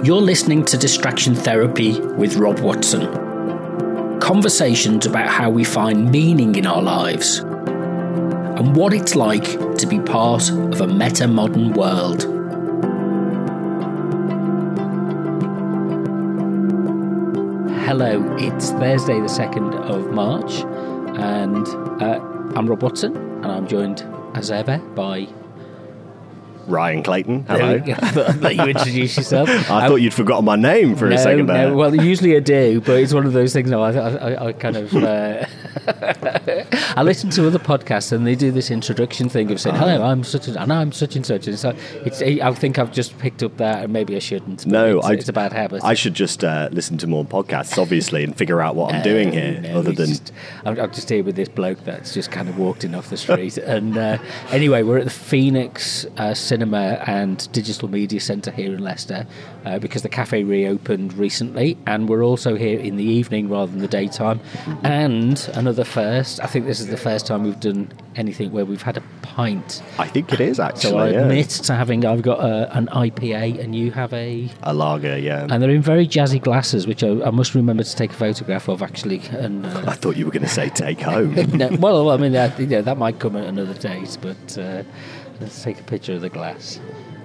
You're listening to Distraction Therapy with Rob Watson. Conversations about how we find meaning in our lives and what it's like to be part of a meta-modern world. Hello, it's Thursday the 2nd of March and I'm Rob Watson and I'm joined as ever by Ryan Clayton, hello. I'll let you introduce yourself. I thought you'd forgotten my name for a second there. No, well, usually I do, but it's one of those things. I kind of... I listen to other podcasts and they do this introduction thing of saying, hello, I'm such and such. And so I think I've just picked up that and maybe I shouldn't. No, it's a bad habit. I should just listen to more podcasts, obviously, and figure out what I'm doing here. I'm just here with this bloke that's just kind of walked in off the street. And anyway, we're at the Phoenix Cinema and Digital Media Centre here in Leicester because the cafe reopened recently, and we're also here in the evening rather than the daytime. And another first, I think this is the first time we've done anything where we've had a pint. I think it is, actually. So I admit to I've got an IPA and you have a lager, yeah. And they're in very jazzy glasses, which I must remember to take a photograph of, actually. And I thought you were going to say take home. No, well, I mean, that might come at another date, but let's take a picture of the glass.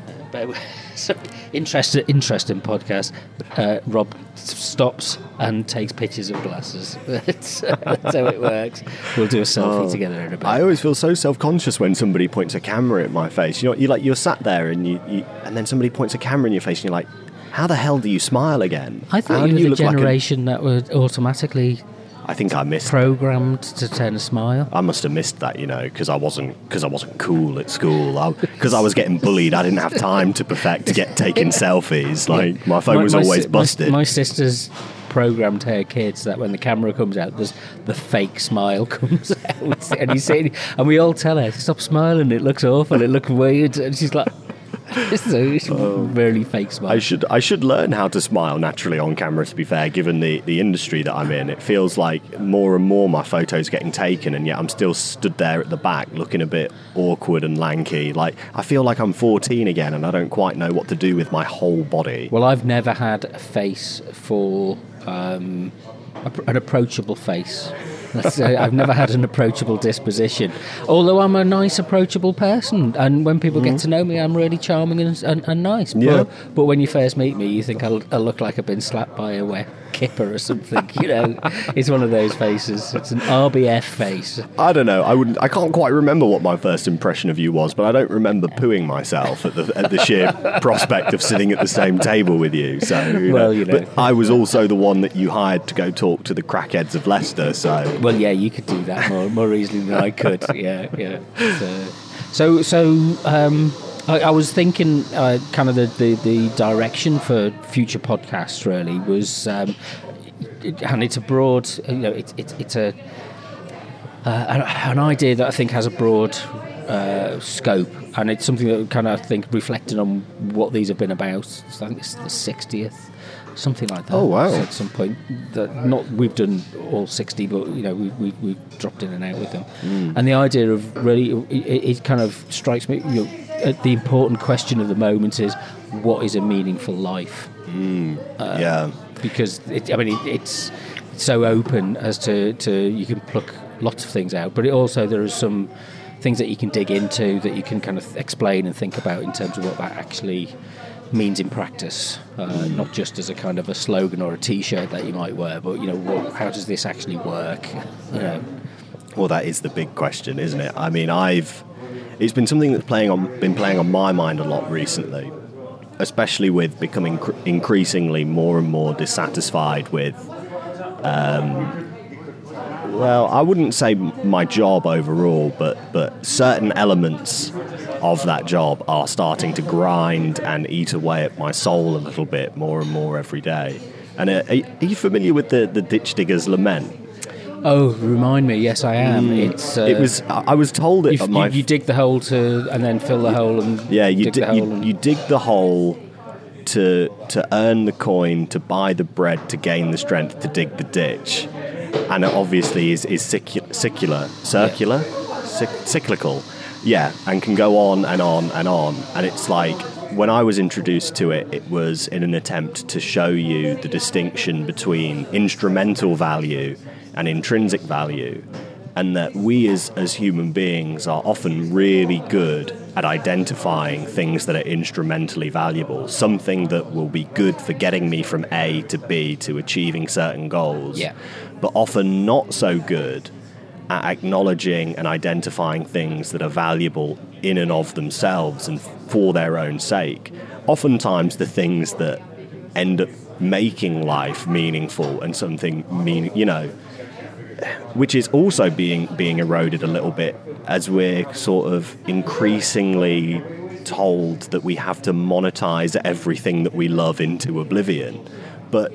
So, interesting podcast. Rob stops and takes pictures of glasses. That's how it works. We'll do a selfie together in a bit. I always feel so self-conscious when somebody points a camera at my face. You know, you're sat there and and then somebody points a camera in your face and you're like, how the hell do you smile again? I thought you were the generation that would automatically... I think I missed programmed to turn a smile. I must have missed that, because I wasn't cool at school. Because I was getting bullied, I didn't have time to perfect to get taking selfies. Like my phone was always busted. My sister's programmed her kids that when the camera comes out, the fake smile comes out, and we all tell her, stop smiling. It looks awful. It looks weird, and she's like. It's a really fake smile. I should learn how to smile naturally on camera, to be fair, given the industry that I'm in. It feels like more and more my photos getting taken, and yet I'm still stood there at the back looking a bit awkward and lanky. Like I feel like I'm 14 again and I don't quite know what to do with my whole body. Well, I've never had a face for an approachable face. I've never had an approachable disposition, although I'm a nice, approachable person, and when people get to know me, I'm really charming and nice. Yeah. But when you first meet me, you think I'll look like I've been slapped by a wet kipper or something. It's one of those faces. It's an RBF face. I don't know. I can't quite remember what my first impression of you was, but I don't remember pooing myself at the sheer prospect of sitting at the same table with you. So, But I was also the one that you hired to go talk to the crackheads of Leicester. So. Well, yeah, you could do that more easily than I could. Yeah. I was thinking kind of the direction for future podcasts really was, and it's a broad, it's an idea that I think has a broad scope, and it's something that kind of I think reflecting on what these have been about. I think it's the 60th. Something like that. Oh wow! At some point, we've done all 60, but we've dropped in and out with them. And the idea of really, it kind of strikes me. The important question of the moment is, what is a meaningful life? Yeah, because it's so open as to you can pluck lots of things out, but there are some things that you can dig into that you can kind of explain and think about in terms of what that actually means in practice, not just as a kind of a slogan or a T-shirt that you might wear, but how does this actually work? Well, that is the big question, isn't it? I mean, it's been something that's been playing on my mind a lot recently, especially with becoming increasingly more and more dissatisfied with. Well, I wouldn't say my job overall, but certain elements of that job are starting to grind and eat away at my soul a little bit more and more every day. And are you familiar with the Ditch Digger's Lament? Oh, remind me. Yes, I am. I was told it. You dig the hole and then fill the hole and you dig the hole to earn the coin, to buy the bread, to gain the strength to dig the ditch. And it obviously is cyclical, yeah, and can go on and on and on. And it's like, when I was introduced to it, it was in an attempt to show you the distinction between instrumental value and intrinsic value, and that we as human beings are often really good at identifying things that are instrumentally valuable, something that will be good for getting me from A to B to achieving certain goals, but often not so good at acknowledging and identifying things that are valuable in and of themselves and for their own sake. Oftentimes the things that end up making life meaningful and something which is also being eroded a little bit as we're sort of increasingly told that we have to monetize everything that we love into oblivion. But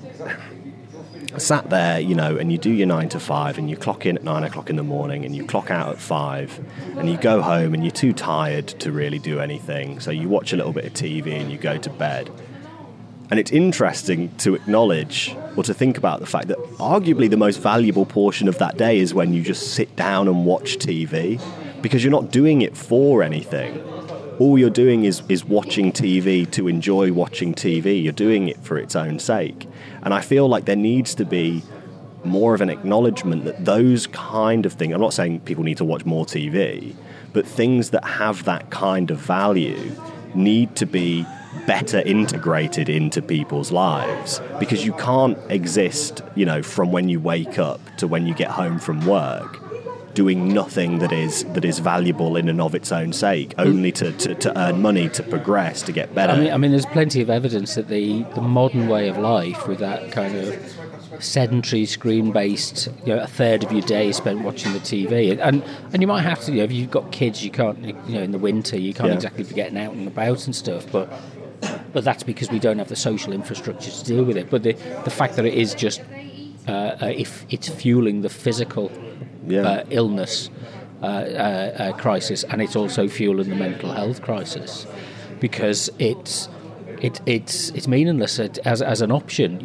sat there, and you do your 9 to 5 and you clock in at 9 o'clock in the morning and you clock out at 5 and you go home and you're too tired to really do anything. So you watch a little bit of TV and you go to bed. And it's interesting to acknowledge or to think about the fact that arguably the most valuable portion of that day is when you just sit down and watch TV, because you're not doing it for anything. All you're doing is watching TV to enjoy watching TV. You're doing it for its own sake. And I feel like there needs to be more of an acknowledgement that those kind of things, I'm not saying people need to watch more TV, but things that have that kind of value need to be better integrated into people's lives, because you can't exist, from when you wake up to when you get home from work, doing nothing that is valuable in and of its own sake, only to earn money, to progress, to get better. I mean, there's plenty of evidence that the modern way of life, with that kind of sedentary, screen-based, a third of your day is spent watching the TV, and you might have to, if you've got kids, you can't, in the winter, you can't exactly be getting out and about and stuff, but that's because we don't have the social infrastructure to deal with it. But the fact that it is just, if it's fueling the physical illness crisis, and it's also fueling the mental health crisis, because it's meaningless as an option.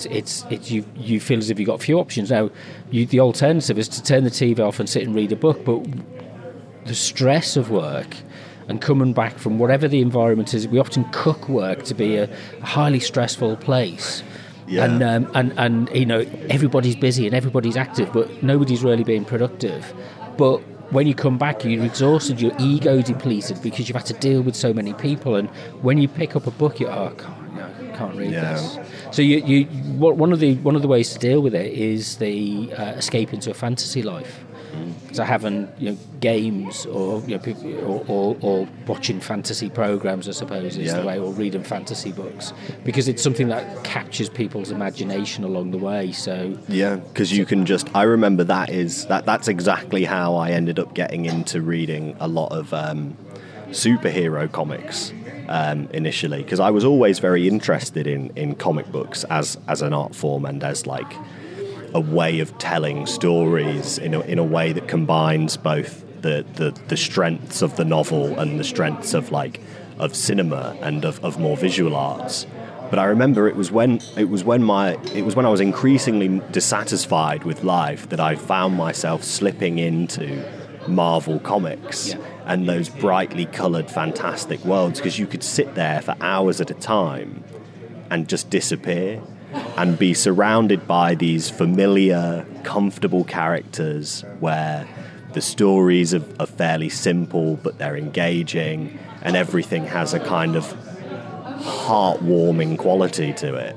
You feel as if you've got a few options now. The alternative is to turn the TV off and sit and read a book, but the stress of work and coming back from whatever the environment is, we often cook work to be a highly stressful place. And everybody's busy and everybody's active, but nobody's really being productive. But when you come back, you're exhausted, your ego depleted because you've had to deal with so many people. And when you pick up a book, you're, I can't read this. So one of the ways to deal with it is the escape into a fantasy life. So having games or or watching fantasy programs, I suppose, is the way, or reading fantasy books, because it's something that captures people's imagination along the way. So because you can just, I remember that's exactly how I ended up getting into reading a lot of superhero comics initially, because I was always very interested in comic books as an art form and as like a way of telling stories in a way that combines both the strengths of the novel and the strengths of cinema and of more visual arts. But I remember it was when I was increasingly dissatisfied with life that I found myself slipping into Marvel Comics and those brightly coloured fantastic worlds, because you could sit there for hours at a time and just disappear and be surrounded by these familiar, comfortable characters where the stories are fairly simple, but they're engaging, and everything has a kind of heartwarming quality to it.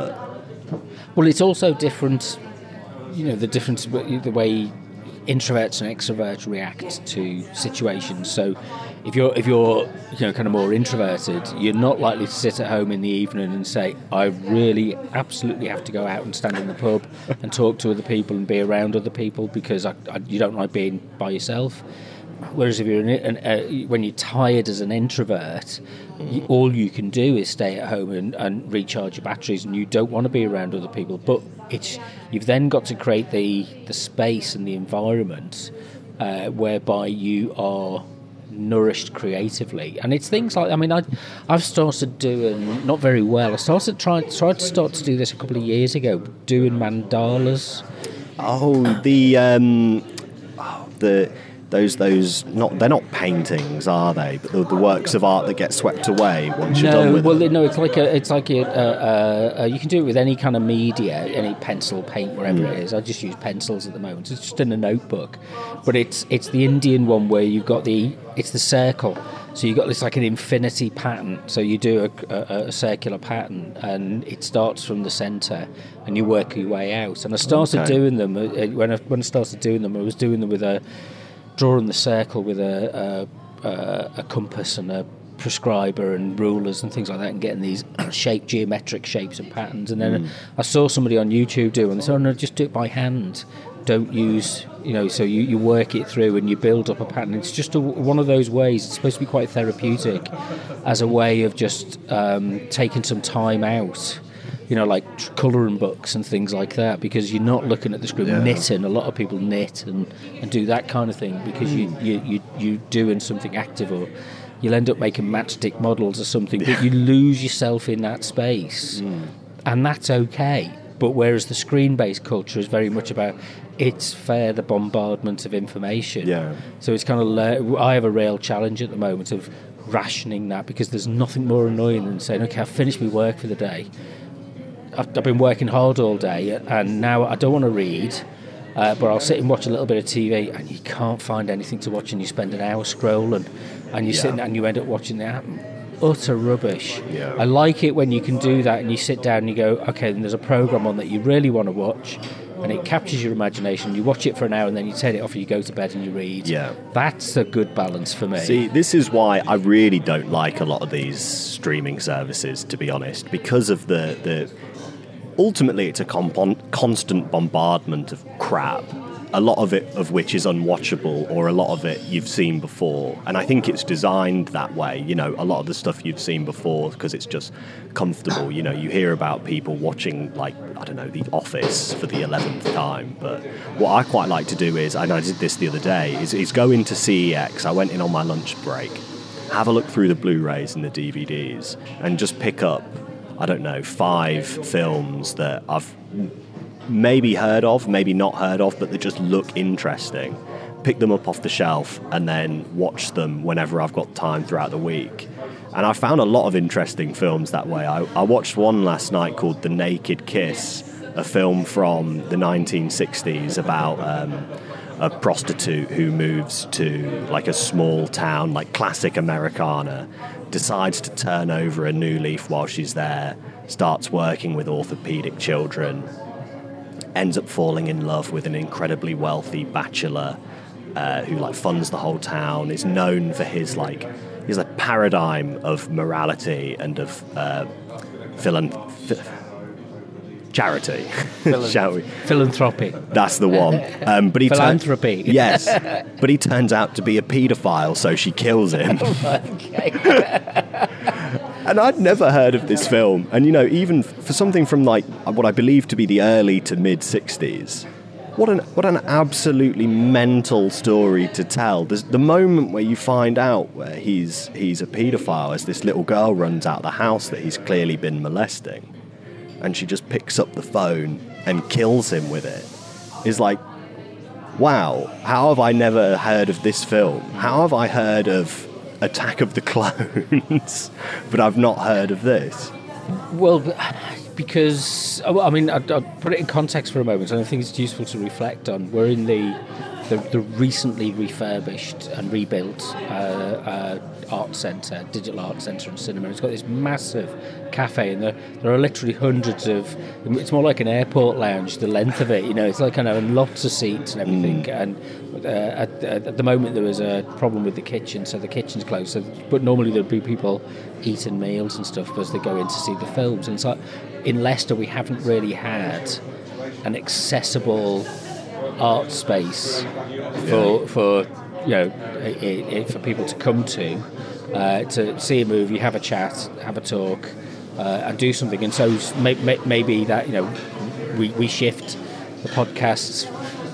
Well, it's also different, the difference, the way introverts and extroverts react to situations. So if you're kind of more introverted, you're not likely to sit at home in the evening and say, I really absolutely have to go out and stand in the pub and talk to other people and be around other people, because you don't like being by yourself. Whereas if you're when you're tired as an introvert, all you can do is stay at home and recharge your batteries, and you don't want to be around other people. But you've then got to create the space and the environment whereby you are nourished creatively. And it's things like, I've started doing, not very well, I tried to do this a couple of years ago, doing mandalas. those not they're not paintings, are they? But the works of art that get swept away once you're done with them. No, it's like you can do it with any kind of media, any pencil, paint, wherever it is. I just use pencils at the moment. It's just in a notebook, but it's the Indian one where you've got it's the circle. So you've got this like an infinity pattern. So you do a circular pattern, and it starts from the centre, and you work your way out. And I started doing them when I started doing them. I was doing them with drawing the circle with a compass and a prescriber and rulers and things like that, and getting these geometric shapes and patterns. And then I saw somebody on YouTube do it, and they said, "Oh no, just do it by hand. Don't use, so you work it through and you build up a pattern." It's just one of those ways. It's supposed to be quite therapeutic as a way of just taking some time out, like colouring books and things like that, because you're not looking at the screen. Knitting, a lot of people knit and do that kind of thing because you're doing something active, or you'll end up making matchstick models or something, but you lose yourself in that space, and that's okay. But whereas the screen-based culture is very much about it's the bombardment of information. Yeah. So it's kind of I have a real challenge at the moment of rationing that, because there's nothing more annoying than saying, okay, I've finished my work for the day. I've been working hard all day, and now I don't want to read, but I'll sit and watch a little bit of TV, and you can't find anything to watch, and you spend an hour scrolling, and you sit and you end up watching the app. Utter rubbish. Yeah. I like it when you can do that and you sit down and you go, okay, then there's a programme on that you really want to watch, and it captures your imagination. You watch it for an hour and then you turn it off and you go to bed and you read. Yeah. That's a good balance for me. See, this is why I really don't like a lot of these streaming services, to be honest, because of the ultimately it's a constant bombardment of crap. A lot of it of which is unwatchable, or a lot of it you've seen before. And I think it's designed that way. A lot of the stuff you've seen before because it's just comfortable. You hear about people watching, like, I don't know, The Office for the 11th time. But what I quite like to do is, and I did this the other day, is go into CEX. I went in on my lunch break, have a look through the Blu-rays and the DVDs, and just pick up, I don't know, 5 films that I've maybe heard of, maybe not heard of, but they just look interesting. Pick them up off the shelf and then watch them whenever I've got time throughout the week. And I found a lot of interesting films that way. I watched one last night called The Naked Kiss, a film from the 1960s about a prostitute who moves to like a small town, like classic Americana, decides to turn over a new leaf while she's there, starts working with orthopedic children, ends up falling in love with an incredibly wealthy bachelor who like funds the whole town, is known for his paradigm of morality and of charity, shall we? Philanthropy. That's the one. But he philanthropy. Yes, but he turns out to be a paedophile, so she kills him. And I'd never heard of this film. And, even for something from, like, what I believe to be the early to mid-60s, what an absolutely mental story to tell. There's the moment where you find out where he's a paedophile as this little girl runs out of the house that he's clearly been molesting. And she just picks up the phone and kills him with it. Is like, wow, how have I never heard of this film? How have I heard of Attack of the Clones, but I've not heard of this? Well, because, I mean, I'll put it in context for a moment, and I think it's useful to reflect on. We're in the recently refurbished and rebuilt art centre, digital art centre and cinema. It's got this massive cafe, and there are literally hundreds of, it's more like an airport lounge, the length of it, it's like kind of lots of seats and everything. And at the moment there was a problem with the kitchen, so the kitchen's closed, but normally there'd be people eating meals and stuff as they go in to see the films. And so in Leicester we haven't really had an accessible art space for people to come to see a movie, have a chat, have a talk, and do something. And so maybe that we shift the podcasts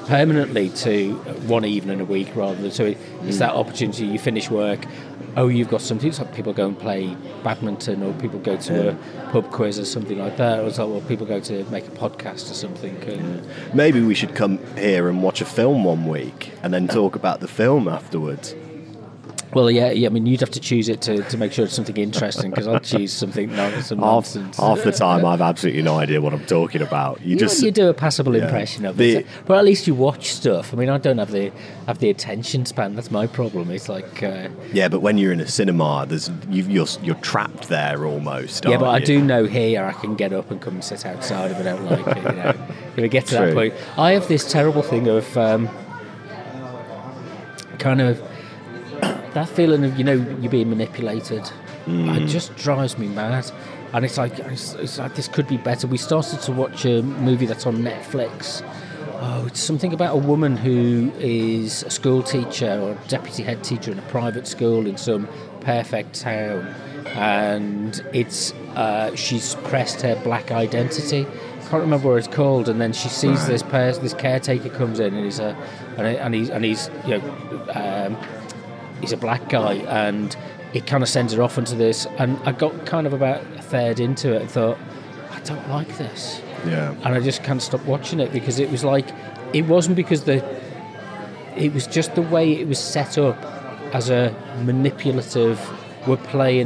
permanently to one evening a week rather than, so it's that opportunity. You finish work, you've got something. It's like people go and play badminton, or people go to a pub quiz or something like that, or it's like, well, people go to make a podcast or something. Maybe we should come here and watch a film one week and then talk about the film afterwards. Well, yeah. I mean, you'd have to choose it to make sure it's something interesting, because I'll choose something nonsense. Half the time, I've absolutely no idea what I'm talking about. You do a passable impression of it, but at least you watch stuff. I mean, I don't have the attention span. That's my problem. It's like but when you're in a cinema, you're trapped there almost. Yeah, but I do know here I can get up and come and sit outside if I don't like it. If I get to that point, I have this terrible thing of kind of. That feeling of, you're being manipulated, it just drives me mad. And it's like this could be better. We started to watch a movie that's on Netflix. It's something about a woman who is a school teacher or a deputy head teacher in a private school in some perfect town, and it's she's suppressed her black identity. Can't remember what it's called, and then she sees this caretaker comes in, and he's a black guy, and it kind of sends her off into this. And I got kind of about a third into it and thought, I don't like this. Yeah. And I just can't stop watching it, because it was like, it wasn't because it was just the way it was set up as a manipulative. We figured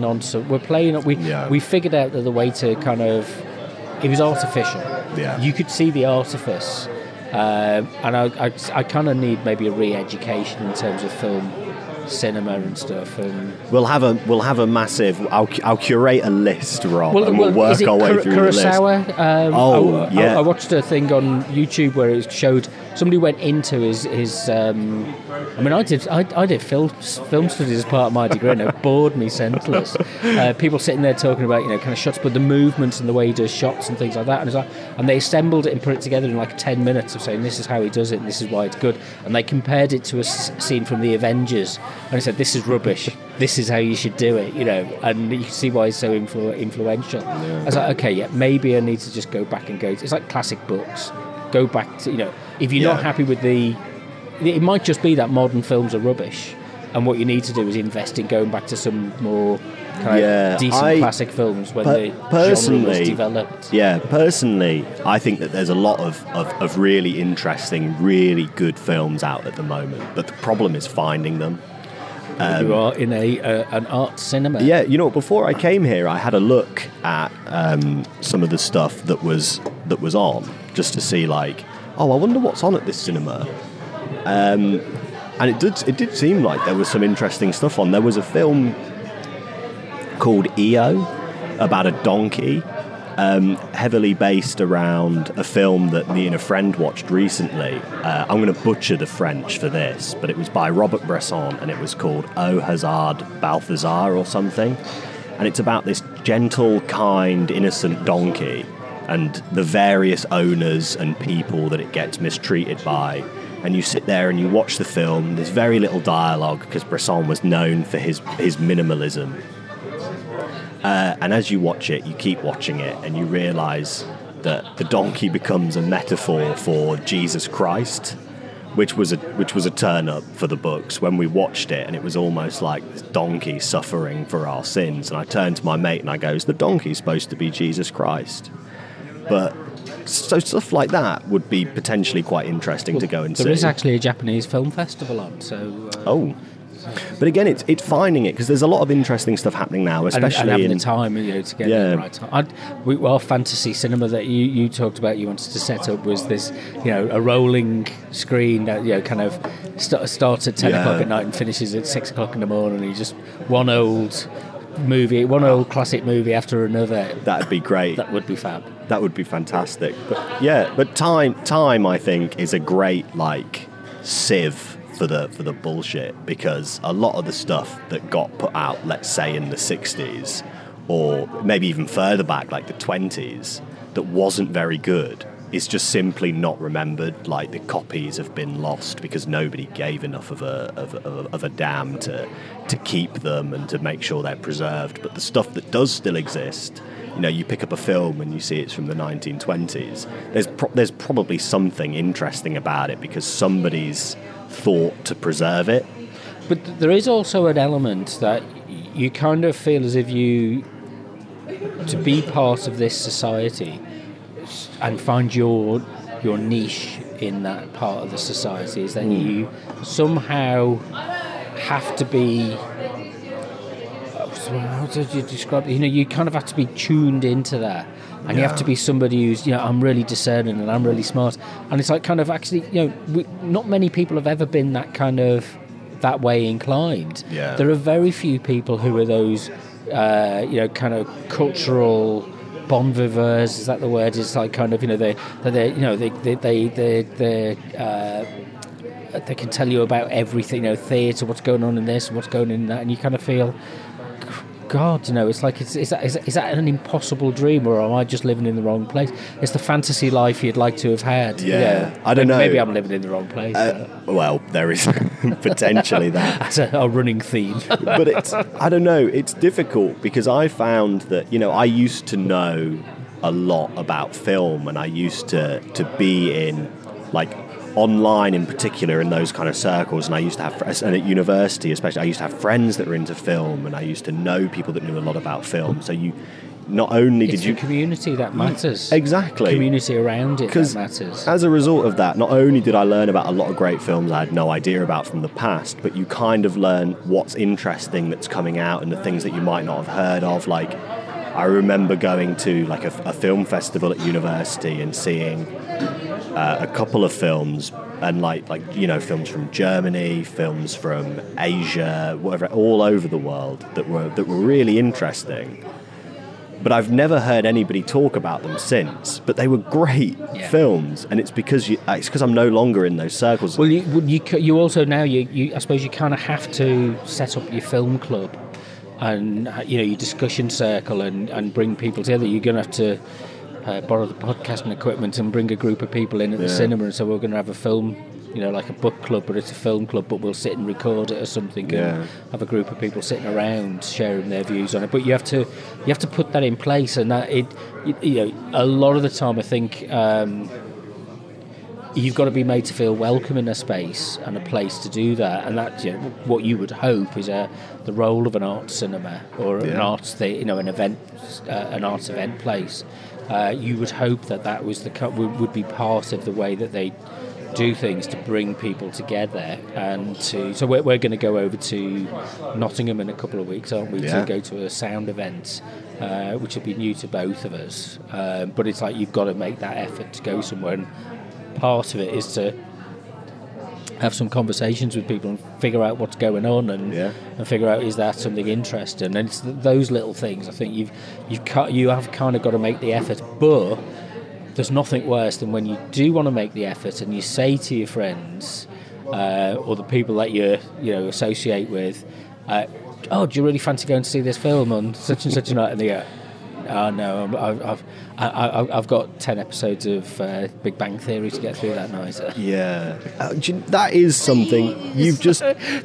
out that the way to kind of, it was artificial. Yeah. You could see the artifice, and I kind of need maybe a re-education in terms of film cinema and stuff. And we'll have a massive. I'll curate a list, Rob, and we'll work our way through Kurosawa? the list. I watched a thing on YouTube where it showed somebody went into his I did film studies as part of my degree, and it bored me senseless. People sitting there talking about kind of shots, but the movements and the way he does shots and things like that, and they assembled it and put it together in like 10 minutes of saying this is how he does it and this is why it's good, and they compared it to a scene from the Avengers, and he said this is rubbish, this is how you should do it, and you can see why he's so influential. I was like, okay, maybe I need to just go back and it's like classic books. Go back to, if you're not happy with it might just be that modern films are rubbish, and what you need to do is invest in going back to some more kind of decent classic films when the genre was developed. Yeah, personally, I think that there's a lot of really interesting, really good films out at the moment, but the problem is finding them. You are in an art cinema. Yeah, before I came here, I had a look at some of the stuff that was on, just to see I wonder what's on at this cinema. And it did seem like there was some interesting stuff on. There was a film called EO about a donkey, heavily based around a film that me and a friend watched recently. I'm going to butcher the French for this, but it was by Robert Bresson, and it was called Au Hasard Balthazar or something. And it's about this gentle, kind, innocent donkey and the various owners and people that it gets mistreated by. And you sit there and you watch the film. There's very little dialogue because Bresson was known for his minimalism. And as you watch it, you keep watching it, and you realise that the donkey becomes a metaphor for Jesus Christ, which was a turn up for the books when we watched it, and it was almost like this donkey suffering for our sins. And I turned to my mate and I go, "Is the donkey supposed to be Jesus Christ?" But so stuff like that would be potentially quite interesting to go and see. There is actually a Japanese film festival on, so. But again, it's finding it, because there's a lot of interesting stuff happening now, especially and having the time to get the right time. Our fantasy cinema that you talked about, you wanted to set up, was this, a rolling screen that kind of starts at 10 o'clock at night and finishes at 6 o'clock in the morning. You just one old classic movie after another. That'd be great. That would be fab. That would be fantastic. But time I think is a great sieve for the bullshit, because a lot of the stuff that got put out, let's say in the 60s or maybe even further back, like the 20s, that wasn't very good, is just simply not remembered. Like the copies have been lost because nobody gave enough of a damn to keep them and to make sure they're preserved. But the stuff that does still exist, you know, you pick up a film and you see it's from the 1920s. There's probably something interesting about it because somebody's thought to preserve it. But there is also an element that you kind of feel as if to be part of this society and find your niche in that part of the society is that you somehow have to be, how did you describe it? You know, you kind of have to be tuned into that. And you have to be somebody who's, you know, I'm really discerning and I'm really smart. And it's like kind of actually, you know, not many people have ever been that way inclined. Yeah. There are very few people who are those, you know, kind of cultural bon viveurs. Is that the word? It's like kind of, you know, they can tell you about everything, you know, theatre, what's going on in this, what's going on in that, and you kind of feel, God, you know, it's like, is that an impossible dream, or am I just living in the wrong place? It's the fantasy life you'd like to have had. Yeah, I don't know. Maybe I'm living in the wrong place. Well, there is potentially that. That's a running theme. But I don't know, it's difficult because I found that, you know, I used to know a lot about film and I used to be in, like, online in particular in those kind of circles, and I used to have, and at university especially, I used to have friends that were into film and I used to know people that knew a lot about film. So you not only it's did you the community that matters. Exactly. Community around it that matters. As a result of that, not only did I learn about a lot of great films I had no idea about from the past, but you kind of learn what's interesting that's coming out and the things that you might not have heard of. Like, I remember going to like a film festival at university and seeing a couple of films, and like you know, films from Germany, films from Asia, whatever, all over the world that were really interesting. But I've never heard anybody talk about them since. But they were great films, and it's because I'm no longer in those circles. Well, you also now I suppose you kind of have to set up your film club, and you know, your discussion circle, and bring people together. You're going to have to borrow the podcasting equipment and bring a group of people in at the cinema, and so we're going to have a film, you know, like a book club, but it's a film club, but we'll sit and record it or something, and have a group of people sitting around sharing their views on it. But you have to put that in place, and that you know, a lot of the time I think you've got to be made to feel welcome in a space and a place to do that, and that, you know, what you would hope is the role of an art cinema or an arts, you know, an arts event place. You would hope that was would be part of the way that they do things, to bring people together, and so we're going to go over to Nottingham in a couple of weeks, aren't we, to go to a sound event, which will be new to both of us, but it's like you've got to make that effort to go somewhere, and part of it is to have some conversations with people and figure out what's going on, and figure out, is that something interesting, and it's those little things. I think you have kind of got to make the effort, but there's nothing worse than when you do want to make the effort and you say to your friends or the people that you associate with, oh, do you really fancy going to see this film on such and such a night? And they go, oh no, I've got 10 episodes of Big Bang Theory to get through that night. Yeah, that is something you've just...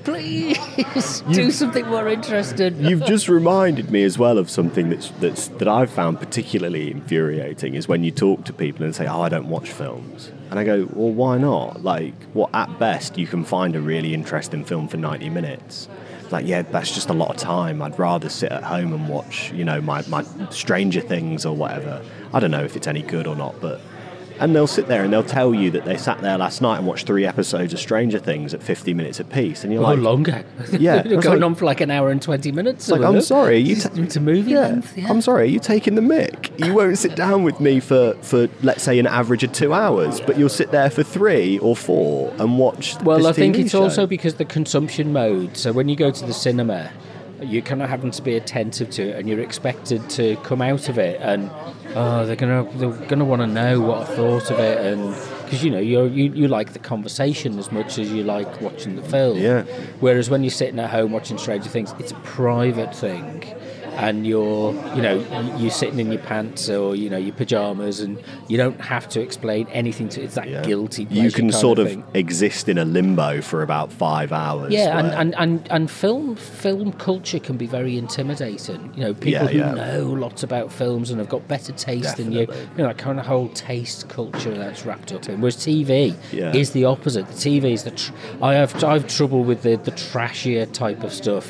Please, do something more interesting. You've just reminded me as well of something that I've found particularly infuriating, is when you talk to people and say, oh, I don't watch films. And I go, well, why not? Like, well, at best, you can find a really interesting film for 90 minutes. Like, yeah, that's just a lot of time. I'd rather sit at home and watch, you know, my Stranger Things or whatever. I don't know if it's any good or not, but... And they'll sit there and they'll tell you that they sat there last night and watched 3 episodes of Stranger Things at 50 minutes apiece, and you're like... longer. Yeah. Going on for like an hour and 20 minutes. Like, I'm sorry, it's a movie length. Yeah. I'm sorry, are you taking the mick? You won't sit down with me for let's say an average of 2 hours, but you'll sit there for 3 or 4 and watch. Well, I think TV it's show. Also because the consumption mode. So when you go to the cinema, you're kind of having to be attentive to it, and you're expected to come out of it and they're gonna want to know what I thought of it, and because you know you like the conversation as much as you like watching the film. Yeah. Whereas when you're sitting at home watching Stranger Things, it's a private thing, and you're sitting in your pants or your pajamas, and you don't have to explain anything to. It's that guilty pleasure. You can kind sort of thing. exist in a limbo for about 5 hours. Yeah, and film culture can be very intimidating. People who know lots about films and have got better taste than you. That kind of whole taste culture that's wrapped up in. Whereas TV is the opposite. The TV is I have trouble with the trashier type of stuff.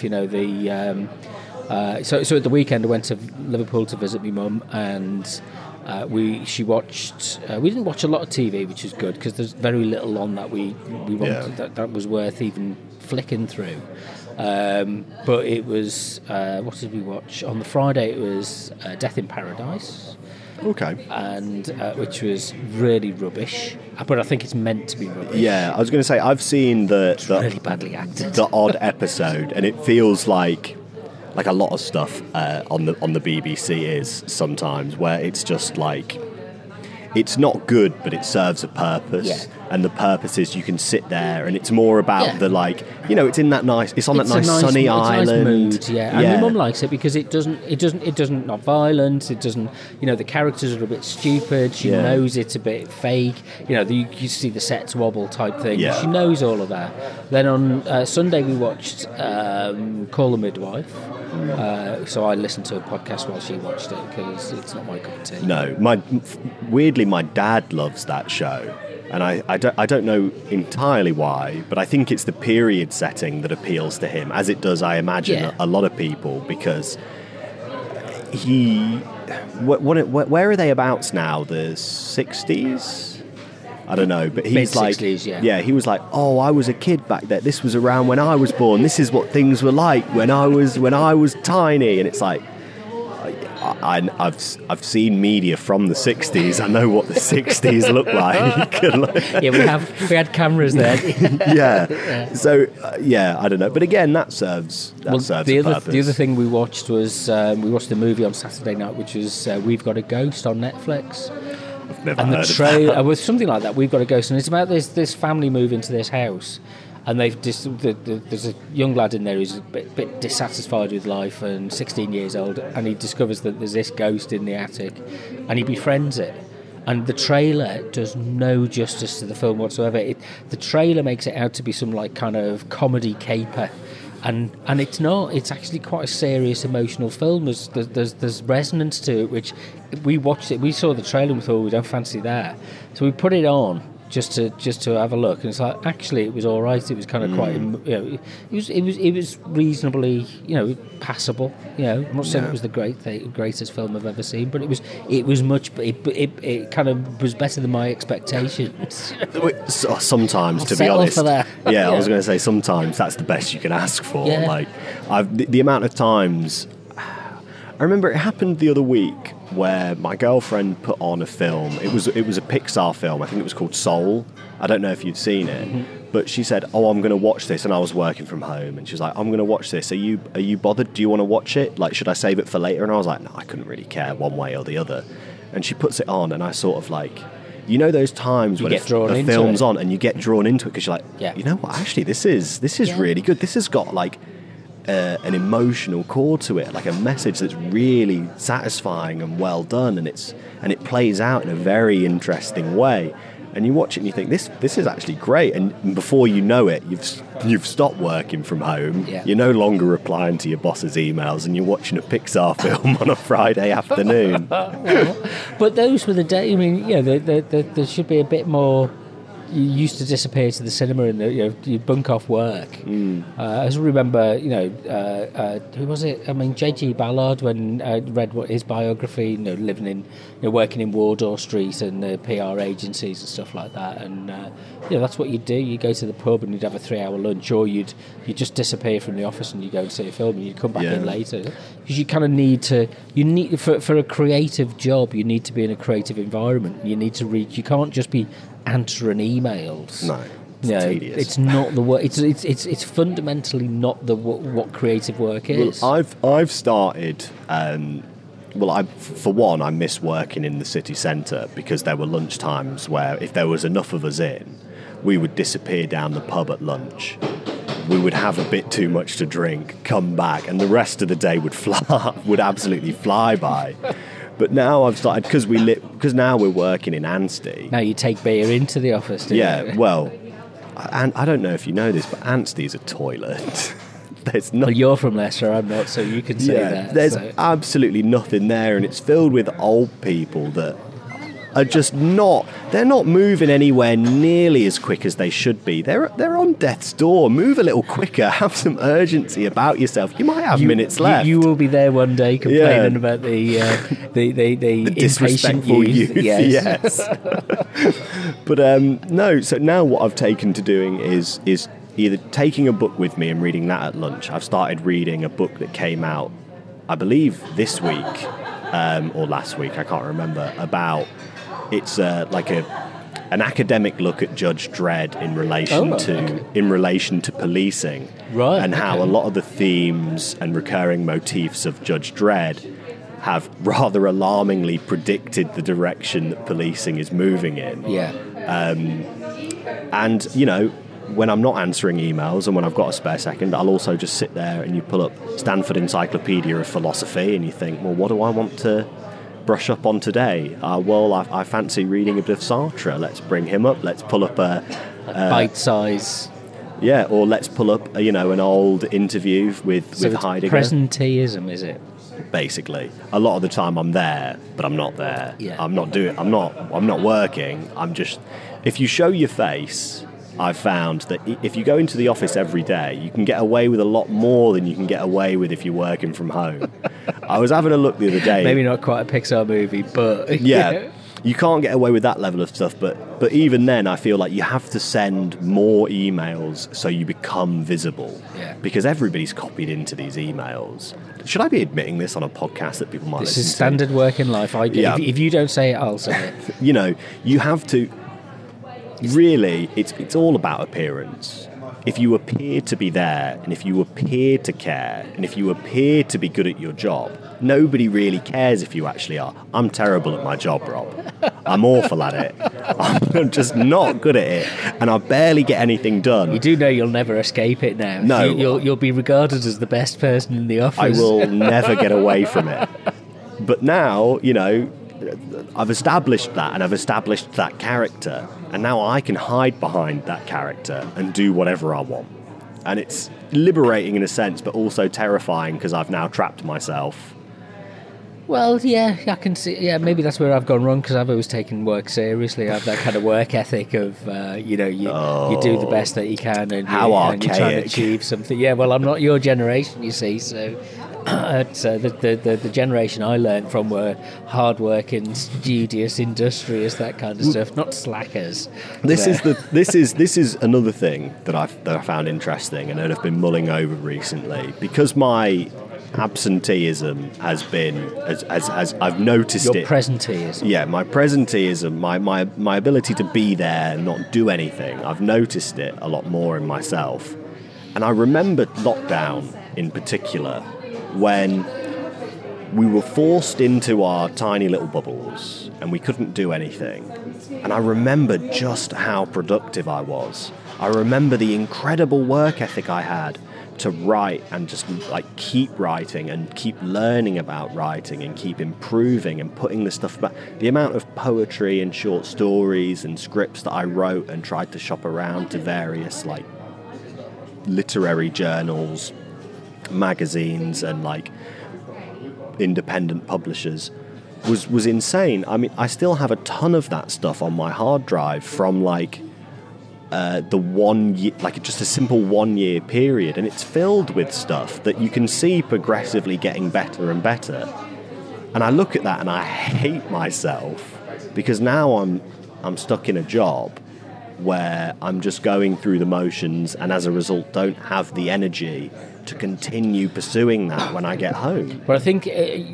So at the weekend I went to Liverpool to visit my mum, and she watched. We didn't watch a lot of TV, which is good because there's very little on that we wanted that was worth even flicking through. But it was what did we watch on the Friday? It was Death in Paradise. Okay. And which was really rubbish, but I think it's meant to be rubbish. Yeah, I was going to say I've seen the really badly acted, the odd episode, and it feels like a lot of stuff on the BBC is sometimes, where it's just like it's not good, but it serves a purpose. Yeah. And the purpose is you can sit there, and it's more about the it's in that nice, it's on that nice sunny island. Nice mood, and my mum likes it because it doesn't not violent. It doesn't, the characters are a bit stupid. She knows it's a bit fake. You see the sets wobble type thing. Yeah. She knows all of that. Then on Sunday we watched Call the Midwife. So I listened to a podcast while she watched it because it's not my cup of tea. No, weirdly my dad loves that show. And I don't know entirely why, but I think it's the period setting that appeals to him, as it does, I imagine, a lot of people, because where are they about now? The 60s? I don't know, but he's like, he was like, oh, I was a kid back then. This was around when I was born. This is what things were like when I was tiny, and it's like. I've seen media from the 60s. I know what the 60s look like. We had cameras there. So I don't know. But again, that serves a purpose. The other thing we watched was we watched the movie on Saturday night, which was We've Got a Ghost on Netflix. I've never heard of that. With something like that, We've Got a Ghost, and it's about this family move into this house. And there's a young lad in there who's a bit dissatisfied with life and 16 years old, and he discovers that there's this ghost in the attic, and he befriends it. And the trailer does no justice to the film whatsoever. The trailer makes it out to be some kind of comedy caper, and it's not. It's actually quite a serious, emotional film. There's resonance to it, which we watched it. We saw the trailer and we thought we don't fancy that, so we put it on. Just to have a look, and it's like actually it was all right. It was kind of quite, it was reasonably, passable. I'm not saying it was the greatest film I've ever seen, but it was much. It kind of was better than my expectations. Sometimes, to be honest, for that. I was going to say sometimes that's the best you can ask for. Yeah. Like the amount of times. I remember it happened the other week where my girlfriend put on a film. It was a Pixar film. I think it was called Soul. I don't know if you'd seen it, but she said, "Oh, I'm going to watch this," and I was working from home, and she was like, "I'm going to watch this. Are you bothered? Do you want to watch it? Like, should I save it for later?" And I was like, "No, I couldn't really care one way or the other." And she puts it on, and I sort of like, those times when a film's on and you get drawn into it because you're like, you know what? Actually, this is really good. This has got like. An emotional core to it, like a message that's really satisfying and well done, and it plays out in a very interesting way. And you watch it and you think this is actually great. And before you know it, you've stopped working from home. Yeah. You're no longer replying to your boss's emails, and you're watching a Pixar film on a Friday afternoon. But those were the days. I mean, there should be a bit more. You used to disappear to the cinema and you'd bunk off work. I just remember, who was it? I mean, J.G. Ballard, when I read his biography, living in, working in Wardour Street and the PR agencies and stuff like that. And, that's what you'd do. You go to the pub and you'd have a 3-hour lunch, or you'd just disappear from the office and you go and see a film and you'd come back in later. Because you kind of need for a creative job, you need to be in a creative environment. You need to read. You can't just be answering emails. No, it's tedious. It's not the work. It's fundamentally not what creative work is. Well, I've started. For one, I miss working in the city centre because there were lunch times where if there was enough of us in, we would disappear down the pub at lunch. we would have a bit too much to drink, come back, and the rest of the day would absolutely fly by. But now I've started, because now we're working in Anstey. Now you take beer into the office, do you? Yeah, well, and I don't know if you know this, but Anstey's a toilet. There's Well, you're from Leicester, I'm not, so you can say that. There's absolutely nothing there, and it's filled with old people that are just they're not moving anywhere nearly as quick as they should be. They're on death's door. Move a little quicker, have some urgency about yourself. You might have minutes left. You will be there one day complaining about the disrespectful youth. Yes. But no, so now what I've taken to doing is either taking a book with me and reading that at lunch. I've started reading a book that came out, I believe, this week or last week, I can't remember, about... It's like an academic look at Judge Dredd in relation to policing, right? And how a lot of the themes and recurring motifs of Judge Dredd have rather alarmingly predicted the direction that policing is moving in. Yeah. And when I'm not answering emails and when I've got a spare second, I'll also just sit there and you pull up Stanford Encyclopedia of Philosophy and you think, well, what do I want to brush up on today? I fancy reading a bit of Sartre. Let's bring him up. Let's pull up a bite size. Yeah, or let's pull up an old interview with Heidegger. Presenteeism, is it? Basically, a lot of the time I'm there, but I'm not there. Yeah. I'm not working. I'm just. If you show your face, I've found that if you go into the office every day, you can get away with a lot more than you can get away with if you're working from home. I was having a look the other day. Maybe not quite a Pixar movie, but... Yeah, you can't get away with that level of stuff, but even then I feel like you have to send more emails so you become visible. Yeah. Because everybody's copied into these emails. Should I be admitting this on a podcast that people might listen to? This is standard work in life. If you don't say it, I'll say it. You have to... Really, it's all about appearance. If you appear to be there, and if you appear to care, and if you appear to be good at your job, nobody really cares if you actually are. I'm terrible at my job, Rob. I'm awful at it. I'm just not good at it, and I barely get anything done. You do know you'll never escape it now. No. You'll be regarded as the best person in the office. I will never get away from it. But now, I've established that, and I've established that character, and now I can hide behind that character and do whatever I want. And it's liberating in a sense, but also terrifying because I've now trapped myself. Well, yeah, I can see. Yeah, maybe that's where I've gone wrong because I've always taken work seriously. I have that kind of work ethic of, you do the best that you can, and you're trying to achieve something. Yeah, well, I'm not your generation, you see, so. The generation I learned from were hard-working, studious, industrious, that kind of stuff, not slackers. This is another thing that I found interesting and that I've been mulling over recently, because my absenteeism has been as I've noticed Your it. presenteeism. Yeah, my presenteeism, my ability to be there and not do anything. I've noticed it a lot more in myself, and I remember lockdown in particular, when we were forced into our tiny little bubbles and we couldn't do anything. And I remember just how productive I was. I remember the incredible work ethic I had to write and just keep writing and keep learning about writing and keep improving and putting the stuff back. The amount of poetry and short stories and scripts that I wrote and tried to shop around to various literary journals, magazines and independent publishers was insane. I mean, I still have a ton of that stuff on my hard drive from the 1 year, just a simple 1 year period, and it's filled with stuff that you can see progressively getting better and better. And I look at that and I hate myself because now I'm stuck in a job where I'm just going through the motions and as a result don't have the energy to continue pursuing that when I get home. But I think,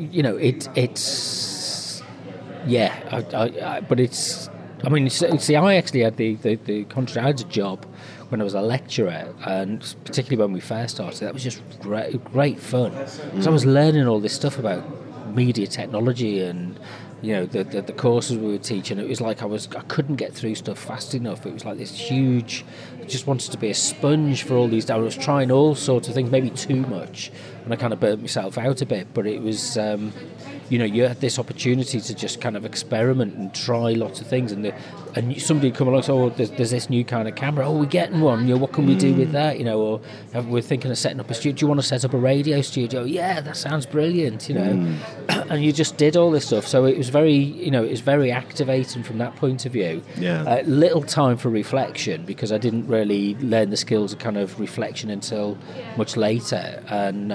it's... Yeah, but it's... I mean, see, I actually had the contract. I had a job when I was a lecturer, and particularly when we first started, that was just great fun. Because I was learning all this stuff about media technology and the courses we were teaching, it was like I couldn't get through stuff fast enough. It was like this huge, I just wanted to be a sponge for all these. I was trying all sorts of things, maybe too much, and I kind of burnt myself out a bit. But it was, you had this opportunity to just kind of experiment and try lots of things, and somebody would come along and say, "Oh, there's this new kind of camera. Oh, we're getting one. What can we do with that? Or we're thinking of setting up a studio. Do you want to set up a radio studio? Yeah, that sounds brilliant. And you just did all this stuff. So it was very activating from that point of view. Yeah. Little time for reflection, because I didn't really learn the skills of kind of reflection until much later, and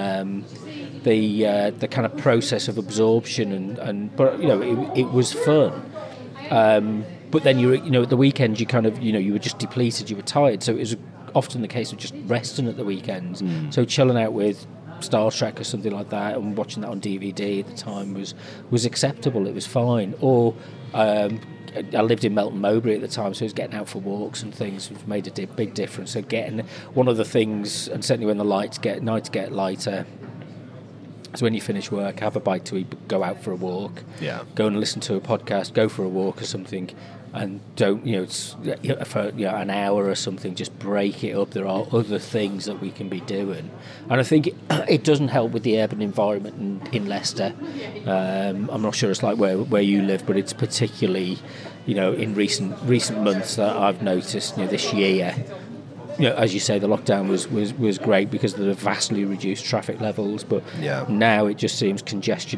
the kind of process of absorption but it was fun. But then at the weekends you kind of you were just depleted, you were tired, so it was often the case of just resting at the weekends. So chilling out with Star Trek or something like that, and watching that on DVD at the time was acceptable. It was fine. Or I lived in Melton Mowbray at the time, so I was getting out for walks and things, which made a big difference. So getting one of the things, and certainly when the nights get lighter, so when you finish work, have a bite to eat, go out for a walk, go and listen to a podcast, go for a walk or something, and don't, for an hour or something, just break it up. There are other things that we can be doing. And I think it doesn't help with the urban environment in Leicester. I'm not sure it's like where you live, but it's particularly, in recent months that I've noticed, this year, as you say, the lockdown was great because of the vastly reduced traffic levels, but now it just seems congestion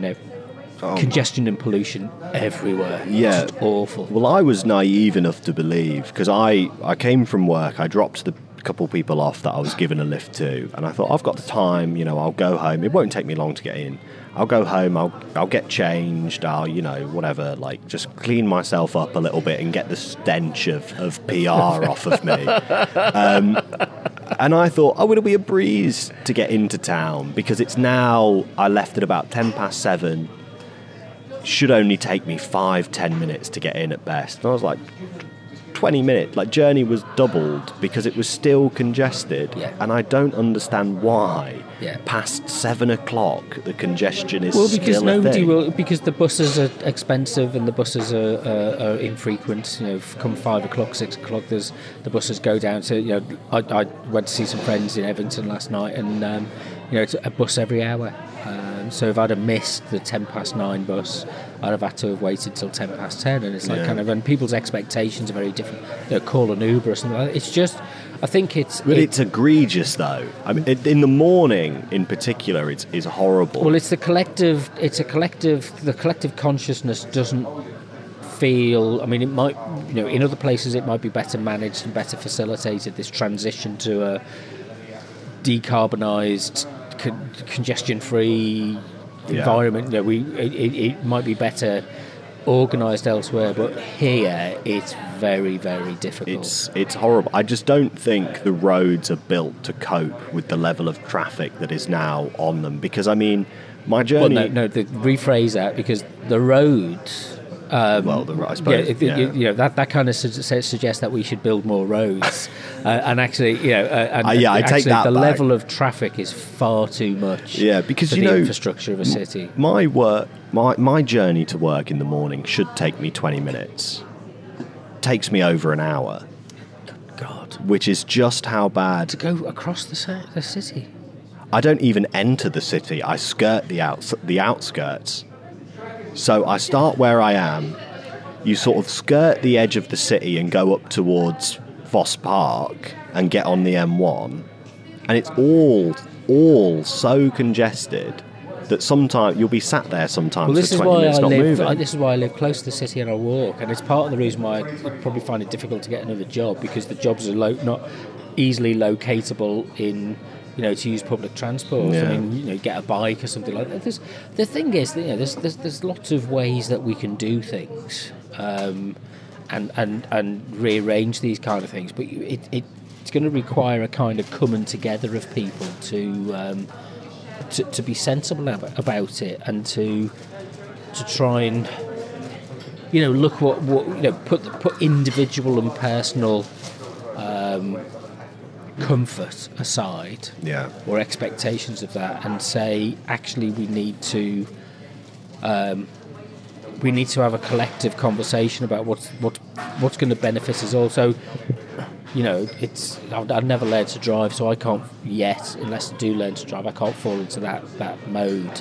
and pollution everywhere. Yeah. It's just awful. Well, I was naive enough to believe, because I came from work, I dropped the couple people off that I was given a lift to, and I thought, I've got the time, I'll go home, it won't take me long to get in. I'll go home, I'll get changed, I'll, whatever, just clean myself up a little bit and get the stench of PR off of me. And I thought, it'll be a breeze to get into town, because it's now, I left at about 7:10, should only take me 5-10 minutes to get in at best. And I was like, 20 minutes, journey was doubled because it was still congested. Yeah. And I don't understand why. Yeah. Past 7 o'clock, the congestion is because still a thing. because the buses are expensive and the buses are infrequent. Come 5 o'clock, 6 o'clock, the buses go down to. I went to see some friends in Evington last night, and it's a bus every hour. So if I'd have missed the 9:10 bus, I'd have had to have waited till 10:10, and it's and people's expectations are very different. Call an Uber or something like that. It's just, I think it's egregious though. I mean, in the morning in particular, it's horrible. Well, the collective consciousness doesn't feel. I mean, it might, in other places it might be better managed and better facilitated, this transition to a decarbonised, congestion-free environment. It might be better organised elsewhere, but here it's very, very difficult. It's horrible. I just don't think the roads are built to cope with the level of traffic that is now on them. Because, I mean, my journey... Well, no, rephrase that, because the roads... I suppose. That kind of suggests that we should build more roads, and actually, I take that the back. level of traffic is far too much. Yeah, because for the infrastructure of a city. My journey to work in the morning should take me 20 minutes. Takes me over an hour. God, which is just how bad. To go across the city. I don't even enter the city. I skirt the outskirts. So I start where I am, you sort of skirt the edge of the city and go up towards Voss Park and get on the M1, and it's all so congested that sometimes you'll be sat there sometimes for 20 minutes not moving. This is why I live close to the city and I walk, and it's part of the reason why I probably find it difficult to get another job, because the jobs are not easily locatable in... to use public transport. Yeah. I mean, get a bike or something like that. The thing is, there's lots of ways that we can do things, and rearrange these kind of things. But it's going to require a kind of coming together of people to be sensible about it, and to try and look what put individual and personal comfort aside, or expectations of that, and say, actually, we need to we need to have a collective conversation about what's going to benefit us all. So, you know, I've never learned to drive, so I can't yet, unless I do learn to drive, I can't fall into that mode.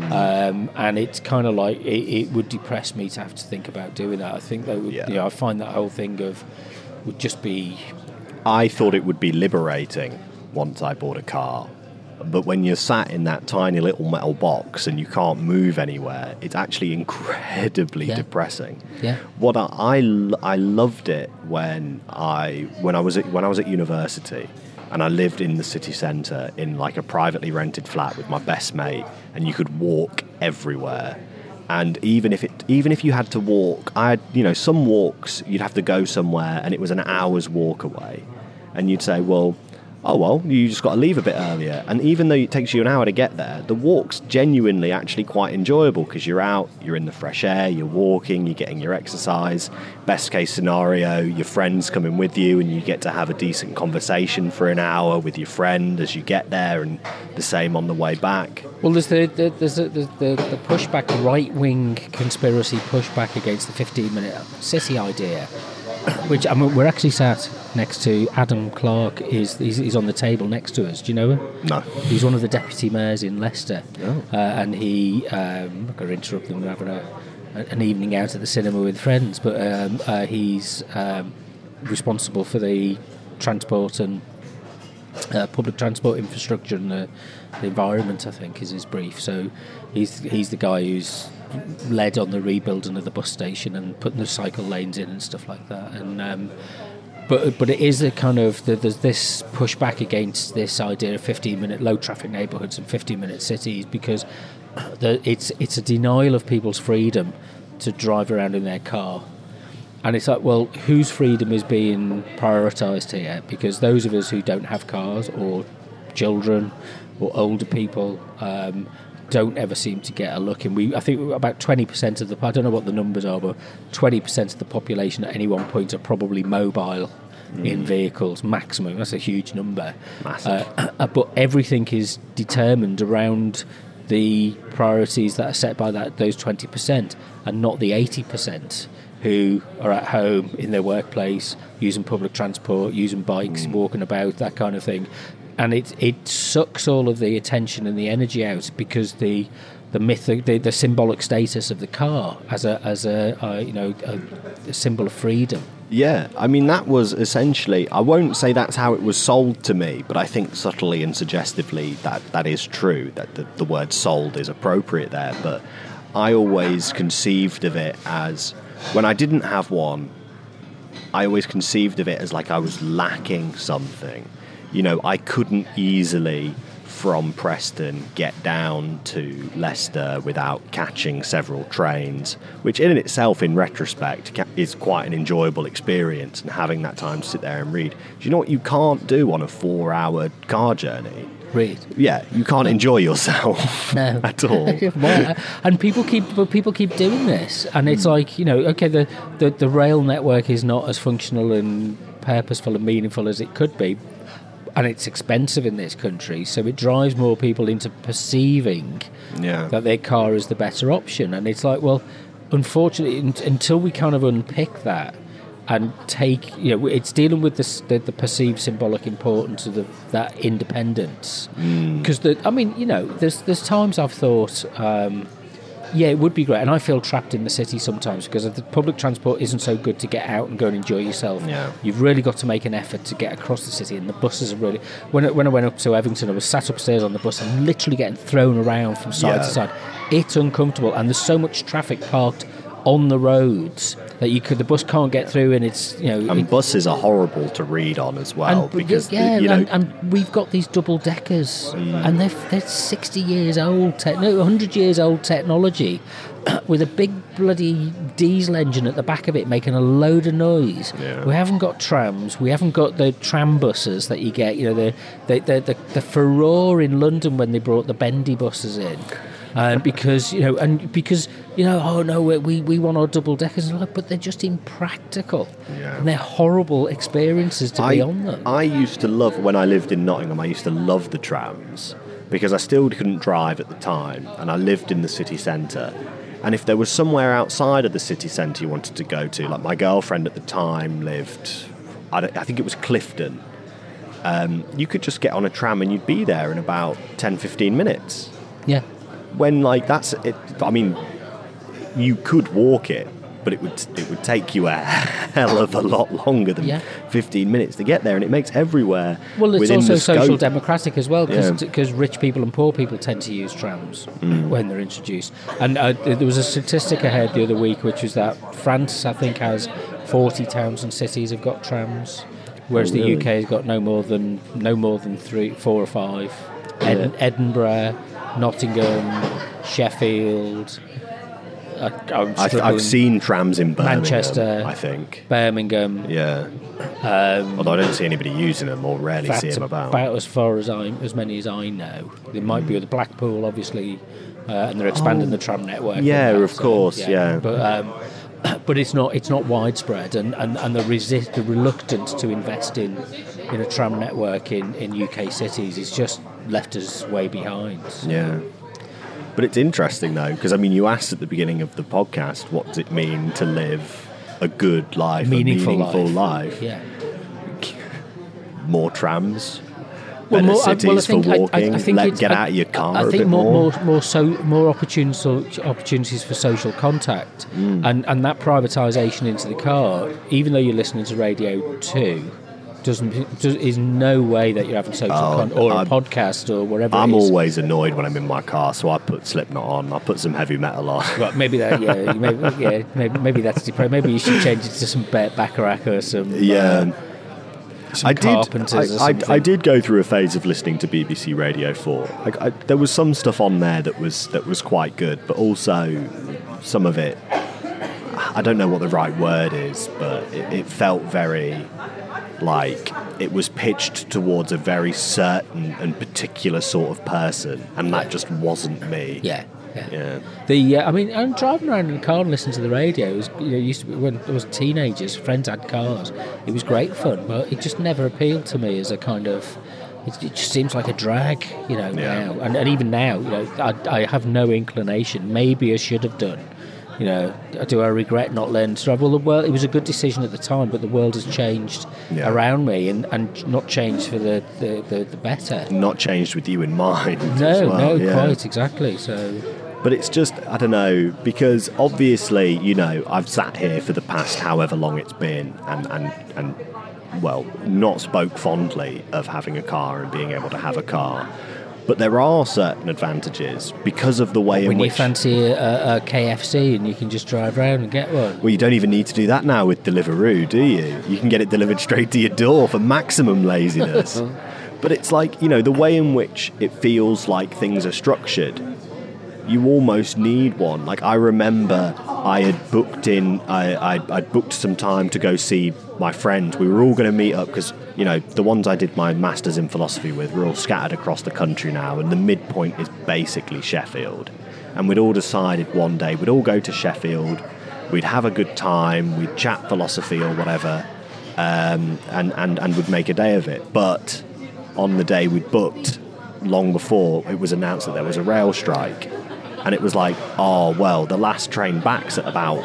And it's kind of like it would depress me to have to think about doing that. I think that would, you know, I find that whole thing would just be. I thought it would be liberating once I bought a car. But when you're sat in that tiny little metal box and you can't move anywhere, it's actually incredibly depressing. Yeah. What I loved it when I was at university, and I lived in the city centre in like a privately rented flat with my best mate, and you could walk everywhere. And even if you had to walk, some walks you'd have to go somewhere and it was an hour's walk away, and you'd say, well, you just got to leave a bit earlier. And even though it takes you an hour to get there, the walk's genuinely actually quite enjoyable because you're out, you're in the fresh air, you're walking, you're getting your exercise. Best case scenario, your friend's coming with you and you get to have a decent conversation for an hour with your friend as you get there, and the same on the way back. Well, there's the pushback, the right-wing conspiracy pushback against the 15-minute city idea, which, I mean, we're actually sat next to Adam Clark. He's on the table next to us. Do you know him? No. He's one of the deputy mayors in Leicester. Oh. And he, I'm not going to interrupt them, we're having an evening out at the cinema with friends, but he's responsible for the transport and public transport infrastructure and the environment, I think, is his brief. So he's the guy who's led on the rebuilding of the bus station and putting the cycle lanes in and stuff like that. And but it is a kind of there's this pushback against this idea of 15-minute low traffic neighbourhoods and 15-minute cities, because it's a denial of people's freedom to drive around in their car. And it's like, well, whose freedom is being prioritised here? Because those of us who don't have cars, or children, or older people, don't ever seem to get a look in. I think about 20% of I don't know what the numbers are, but 20% of the population at any one point are probably mobile in vehicles, maximum. That's a huge number. Massive. But everything is determined around the priorities that are set by those 20%, and not the 80% who are at home in their workplace, using public transport, using bikes, walking about, that kind of thing. And it sucks all of the attention and the energy out, because the myth, the symbolic status of the car as a symbol of freedom. Yeah, I mean, that was essentially, I won't say that's how it was sold to me, but I think subtly and suggestively that is true, that the word sold is appropriate there. But I always conceived of it as, when I didn't have one, I always conceived of it as like I was lacking something. You know, I couldn't easily, from Preston, get down to Leicester without catching several trains, which in itself, in retrospect, is quite an enjoyable experience, and having that time to sit there and read. Do you know what you can't do on a 4-hour car journey? Read. Yeah, you can't enjoy yourself at all. And people keep doing this, and it's like, you know, okay, the rail network is not as functional and purposeful and meaningful as it could be, and it's expensive in this country, so it drives more people into perceiving that their car is the better option. And it's like, well, unfortunately, until we kind of unpick that and take, you know, it's dealing with the perceived symbolic importance of that independence. Because I mean, you know, there's times I've thought, it would be great, and I feel trapped in the city sometimes because the public transport isn't so good to get out and go and enjoy yourself. Yeah. You've really got to make an effort to get across the city, and the buses are really. When I went up to Evington, I was sat upstairs on the bus and literally getting thrown around from side to side. It's uncomfortable, and there's so much traffic parked on the roads that the bus can't get through, and it's, you know. And buses are horrible to read on as well, because and we've got these double deckers, and they're 60 years old, 100 years old technology, with a big bloody diesel engine at the back of it making a load of noise. Yeah. We haven't got trams, we haven't got the tram buses that you get. You know, the furore in London when they brought the bendy buses in. Because oh no, we want our double deckers, but they're just impractical, and they're horrible experiences to be on them. I used to love, when I lived in Nottingham, I used to love the trams, because I still couldn't drive at the time, and I lived in the city centre, And if there was somewhere outside of the city centre you wanted to go to, like my girlfriend at the time lived, I think it was Clifton, you could just get on a tram and you'd be there in about 10, 15 minutes. Yeah. When, like, that's it. I mean, you could walk it, but it would take you a hell of a lot longer than 15 minutes to get there, and it makes everywhere. Well, it's also social scope. democratic as well, because rich people and poor people tend to use trams when they're introduced. And there was a statistic I heard the other week, which was that France, I think, has 40 towns and cities have got trams, whereas the UK has got no more than 3, 4 or 5. Edinburgh, Nottingham, Sheffield. I've seen trams in Birmingham, Manchester, I think. Birmingham. Yeah. Although I don't see anybody using them, or rarely see them about. About as many as I know. There might be with Blackpool, obviously, and they're expanding the tram network. Yeah, of course, yeah. But it's not widespread, and the reluctance to invest in a tram network in UK cities is just left us way behind. So. Yeah. But it's interesting, though, because, I mean, you asked at the beginning of the podcast, what does it mean to live a good life, meaningful life? Yeah. More trams, better cities for walking, get out of your car I a think bit more. More opportunities for social contact, and that privatisation into the car, even though you're listening to Radio 2, is no way that you're having social or a podcast or whatever. I'm always annoyed when I'm in my car, so I put Slipknot on. I put some heavy metal on. Well, maybe that, maybe that's depressing. Maybe you should change it to some Bacharach or some. Some Carpenters or something. I did go through a phase of listening to BBC Radio 4. There was some stuff on there that was quite good, but also some of it, I don't know what the right word is, but it felt very like it was pitched towards a very certain and particular sort of person, and that just wasn't me. Yeah. I mean, I'm driving around in a car and listening to the radio. It was, used to be when I was teenagers, friends had cars. It was great fun, but it just never appealed to me as a kind of. It just seems like a drag, now. And even now, I have no inclination. Maybe I should have done. Do I regret not learning to drive? Well, it was a good decision at the time, but the world has changed around me, and not changed for the better. Not changed with you in mind. Quite exactly. So, but it's just, I don't know, because obviously, I've sat here for the past however long it's been, and well, not spoke fondly of having a car and being able to have a car. But there are certain advantages because of the way in which... When you fancy a KFC and you can just drive around and get one. Well, you don't even need to do that now with Deliveroo, do you? You can get it delivered straight to your door for maximum laziness. But it's like, the way in which it feels like things are structured, you almost need one. Like, I remember I had I'd booked some time to go see my friend. We were all going to meet up because, the ones I did my master's in philosophy with were all scattered across the country now, and the midpoint is basically Sheffield. And we'd all decided one day we'd all go to Sheffield, we'd have a good time, we'd chat philosophy or whatever, and we'd make a day of it. But on the day we'd booked, long before it was announced that there was a rail strike, and it was like, the last train back's at about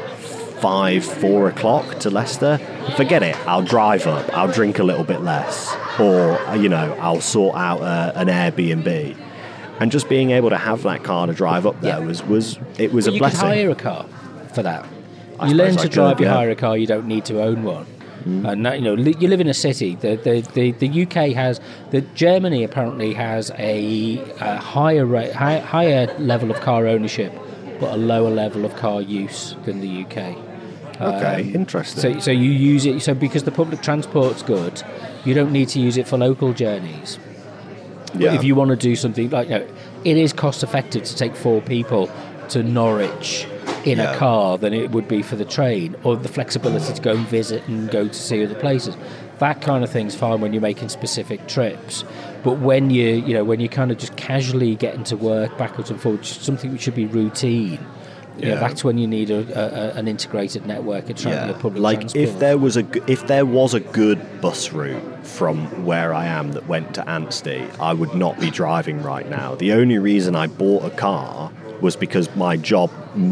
4 o'clock to Leicester. Forget it, I'll drive up, I'll drink a little bit less, or I'll sort out an Airbnb. And just being able to have that car to drive up there was a blessing. You could hire a car for that. You learn to drive, you hire a car, you don't need to own one. And you live in a city. The UK has, Germany apparently has a higher level of car ownership, but a lower level of car use than the UK. Okay, interesting. So you use it. So because the public transport's good, you don't need to use it for local journeys. But if you want to do something like, it is cost effective to take 4 people to Norwich in a car than it would be for the train, or the flexibility to go and visit and go to see other places. That kind of thing's fine when you're making specific trips. But when you kind of just casually get into work backwards and forwards, something which should be routine, that's when you need an integrated network of public transport. If there was a good bus route from where I am that went to Anstey, I would not be driving right now. The only reason I bought a car was because my job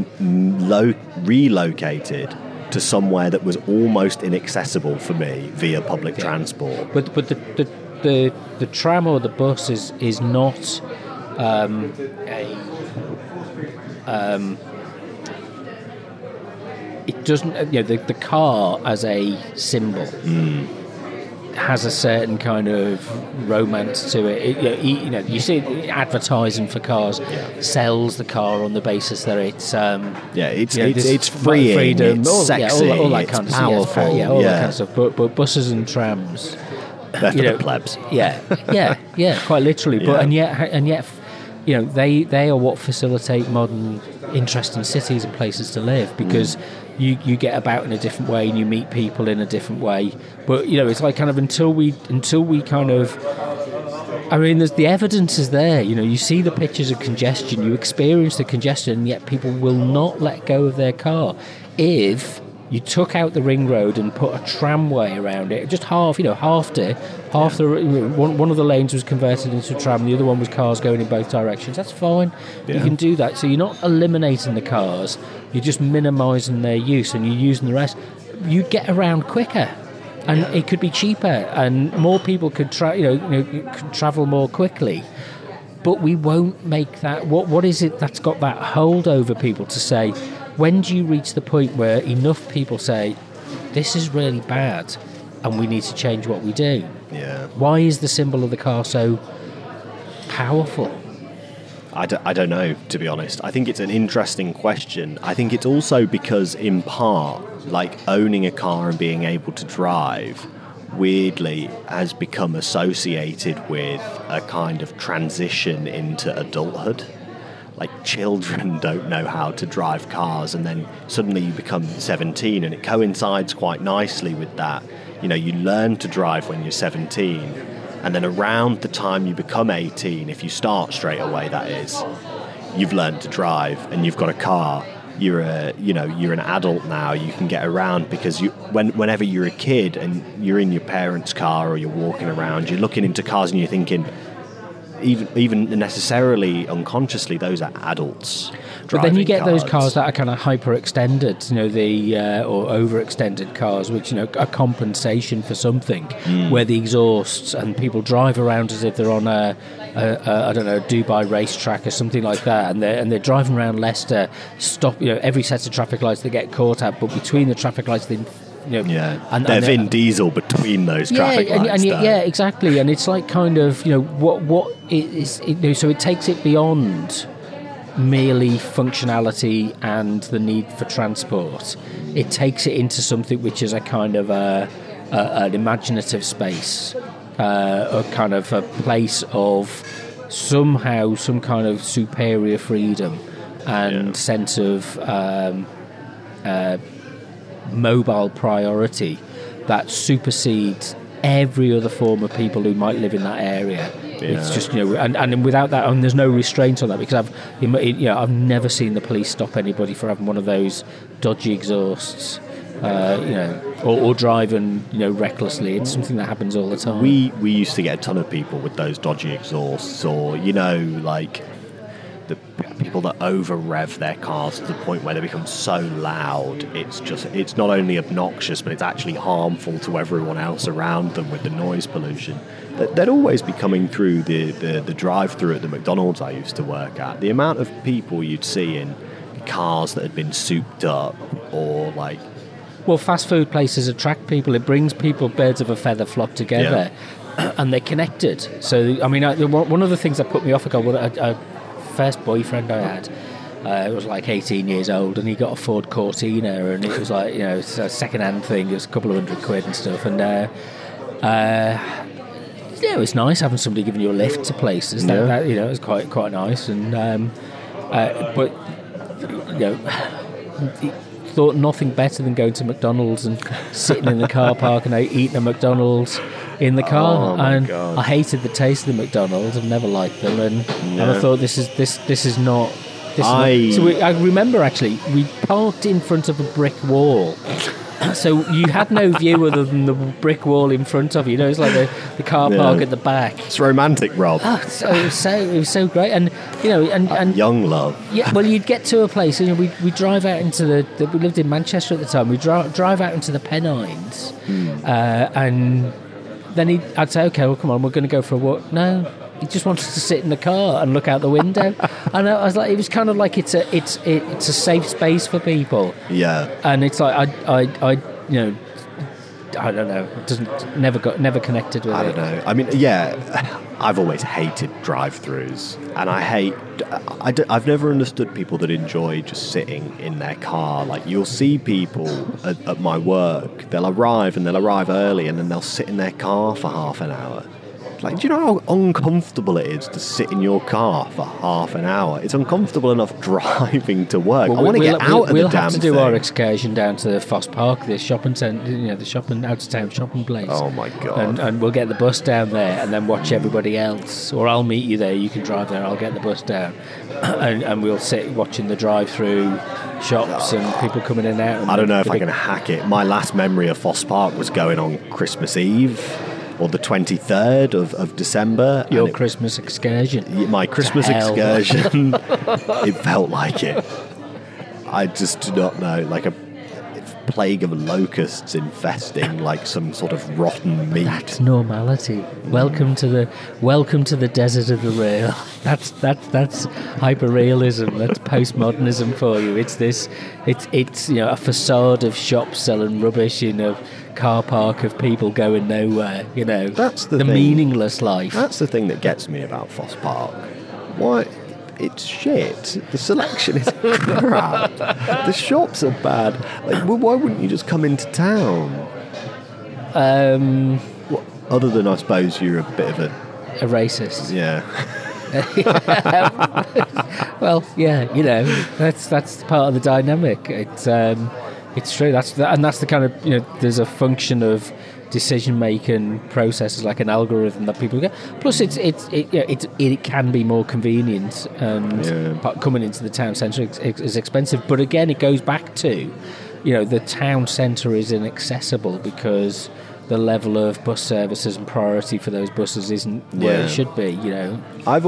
relocated to somewhere that was almost inaccessible for me via public transport. But the tram or the bus is not it doesn't, the car as a symbol has a certain kind of romance to it. You see advertising for cars sells the car on the basis that it's it's freeing, freedom, it's sexy, all that kind it's of powerful, all that kind of stuff. But buses and trams, they're for the plebs. Quite literally. But and yet, they are what facilitate modern, interesting cities and places to live, because you get about in a different way and you meet people in a different way. But it's like kind of until we kind of, I mean, the evidence is there. You see the pictures of congestion, you experience the congestion, and yet people will not let go of their car. If you took out the ring road and put a tramway around it, just one of the lanes was converted into a tram, the other one was cars going in both directions. That's fine. You can do that. So you're not eliminating the cars, you're just minimising their use, and you're using the rest. You get around quicker, and it could be cheaper, and more people could could travel more quickly. But we won't make that. What is it that's got that hold over people to say? When do you reach the point where enough people say, this is really bad and we need to change what we do? Yeah. Why is the symbol of the car so powerful? I don't know, to be honest. I think it's an interesting question. I think it's also because, in part, like owning a car and being able to drive, weirdly, has become associated with a kind of transition into adulthood. Like, children don't know how to drive cars, and then suddenly you become 17, and it coincides quite nicely with that. You learn to drive when you're 17, and then around the time you become 18, if you start straight away, that is, you've learned to drive and you've got a car. You're an adult now. You can get around, because whenever you're a kid and you're in your parents' car or you're walking around, you're looking into cars and you're thinking, even necessarily unconsciously, those are adults. But then you get those cars that are kind of hyper-extended, or over-extended cars, which, are compensation for something, where the exhausts, and people drive around as if they're on a Dubai racetrack or something like that, and they're driving around Leicester, stop, every set of traffic lights they get caught at, but between the traffic lights, and they're Vin Diesel between those traffic lights. Exactly, and it's like kind of what it is. So it takes it beyond merely functionality and the need for transport. It takes it into something which is a kind of an imaginative space, a kind of a place of somehow some kind of superior freedom and sense of mobile priority that supersedes every other form of people who might live in that area. It's just and without that, and there's no restraint on that, because I've never seen the police stop anybody for having one of those dodgy exhausts, or driving recklessly. It's something that happens all the time. We used to get a ton of people with those dodgy exhausts, or like the people that over rev their cars to the point where they become so loud it's not only obnoxious, but it's actually harmful to everyone else around them with the noise pollution. They'd always be coming through the drive-through at the McDonald's I used to work at. The amount of people you'd see in cars that had been souped up, or like... Well, fast food places attract people. It brings people, birds of a feather flock together, and they're connected. So, I mean, one of the things that put me off, a first boyfriend I had, it was like 18 years old, and he got a Ford Cortina, and it was like, it's a second-hand thing. It was a couple of £100 and stuff, and it was nice having somebody giving you a lift to places. That it was quite nice, and but thought nothing better than going to McDonald's and sitting in the car park and eating a McDonald's in the car. God. I hated the taste of the McDonald's. I've never liked them, and I thought this is not. So I remember actually we parked in front of a brick wall So you had no view other than the brick wall in front of you. You know, it's like the car park at the back. It's romantic, Rob. Oh, it was so great, and you know, and young love. Yeah, well, you'd get to a place, and we drive out into we lived in Manchester at the time. We drive out into the Pennines, and then I'd say, okay, well, come on, we're going to go for a walk. No. He just wanted to sit in the car and look out the window, and I was like, it was kind of like it's a safe space for people. Yeah, and it's like I you know, I don't know, it doesn't never connected with it. I don't know. I mean, yeah, I've always hated drive-throughs, and I've never understood people that enjoy just sitting in their car. Like, you'll see people at my work, they'll arrive early, and then they'll sit in their car for half an hour. Like, do you know how uncomfortable it is to sit in your car for half an hour? It's uncomfortable enough driving to work. I want to get out of the damn thing. We'll have to do our excursion down to Foss Park, the shopping centre, you know, the out-of-town shopping place. Oh my God! And we'll get the bus down there, and then watch everybody else. Or I'll meet you there. You can drive there. I'll get the bus down, and we'll sit watching the drive-through shops and people coming in and out. I don't know if I can hack it. My last memory of Foss Park was going on Christmas Eve. Or the 23rd of December. Your Christmas excursion. My Christmas excursion. It felt like it. I just do not know. Like a plague of locusts infesting like some sort of rotten meat. That's normality. Welcome to the desert of the rail. That's hyper-realism. That's postmodernism for you. It's you know, a facade of shops selling rubbish in a car park of people going nowhere. You know, that's the meaningless life. That's the thing that gets me about Foss Park. Why? It's shit. The selection is crap. The shops are bad. Like, well, why wouldn't you just come into town? Other than, I suppose, you're a bit of a racist. Yeah. Well, yeah, you know, that's part of the dynamic. It's true. That's the kind of, you know, there's a function of decision-making processes like an algorithm that people get. Plus, it can be more convenient, and coming into the town centre is expensive. But again, it goes back to, you know, the town centre is inaccessible because the level of bus services and priority for those buses isn't where it should be. You know,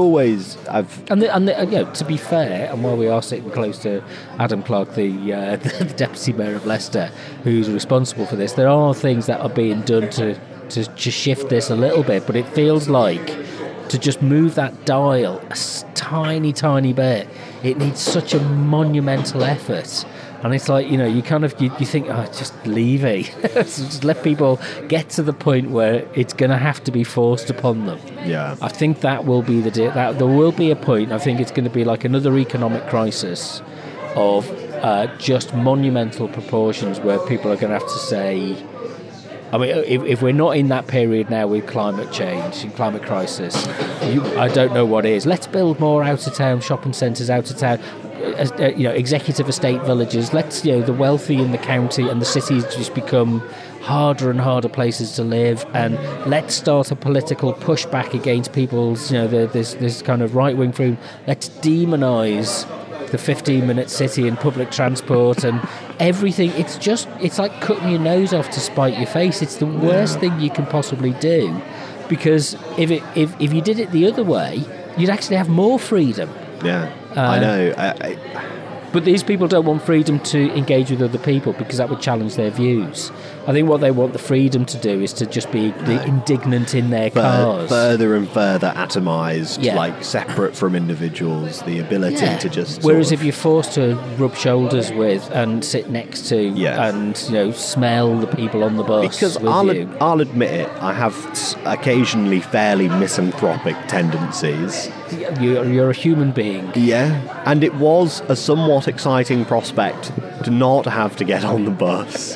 to be fair, and while we are sitting close to Adam Clark, the Deputy Mayor of Leicester, who's responsible for this, there are things that are being done to shift this a little bit, but it feels like to just move that dial a tiny bit, it needs such a monumental effort. And it's like, you know, you kind of, you think, oh, just leave it. Just let people get to the point where it's going to have to be forced upon them. Yeah. I think that will be that there will be a point, I think it's going to be like another economic crisis of just monumental proportions where people are going to have to say, I mean, if we're not in that period now with climate change and climate crisis, I don't know what is. Let's build more out-of-town shopping centres, out-of-town, you know, executive estate villages. Let's, you know, the wealthy in the county and the cities just become harder and harder places to live, and let's start a political pushback against people's, you know, this kind of right-wing freedom. Let's demonise the 15-minute city and public transport and everything. It's like cutting your nose off to spite your face. It's the worst thing you can possibly do, because if you did it the other way, you'd actually have more freedom. Yeah, I know. But these people don't want freedom to engage with other people because that would challenge their views. I think what they want the freedom to do is to just be indignant in their cars. Further and further atomised, like separate from individuals, the ability to just... Whereas if you're forced to rub shoulders with and sit next to and, you know, smell the people on the bus. Because I'll admit it, I have occasionally fairly misanthropic tendencies. You're a human being. Yeah, and it was a somewhat exciting prospect to not have to get on the bus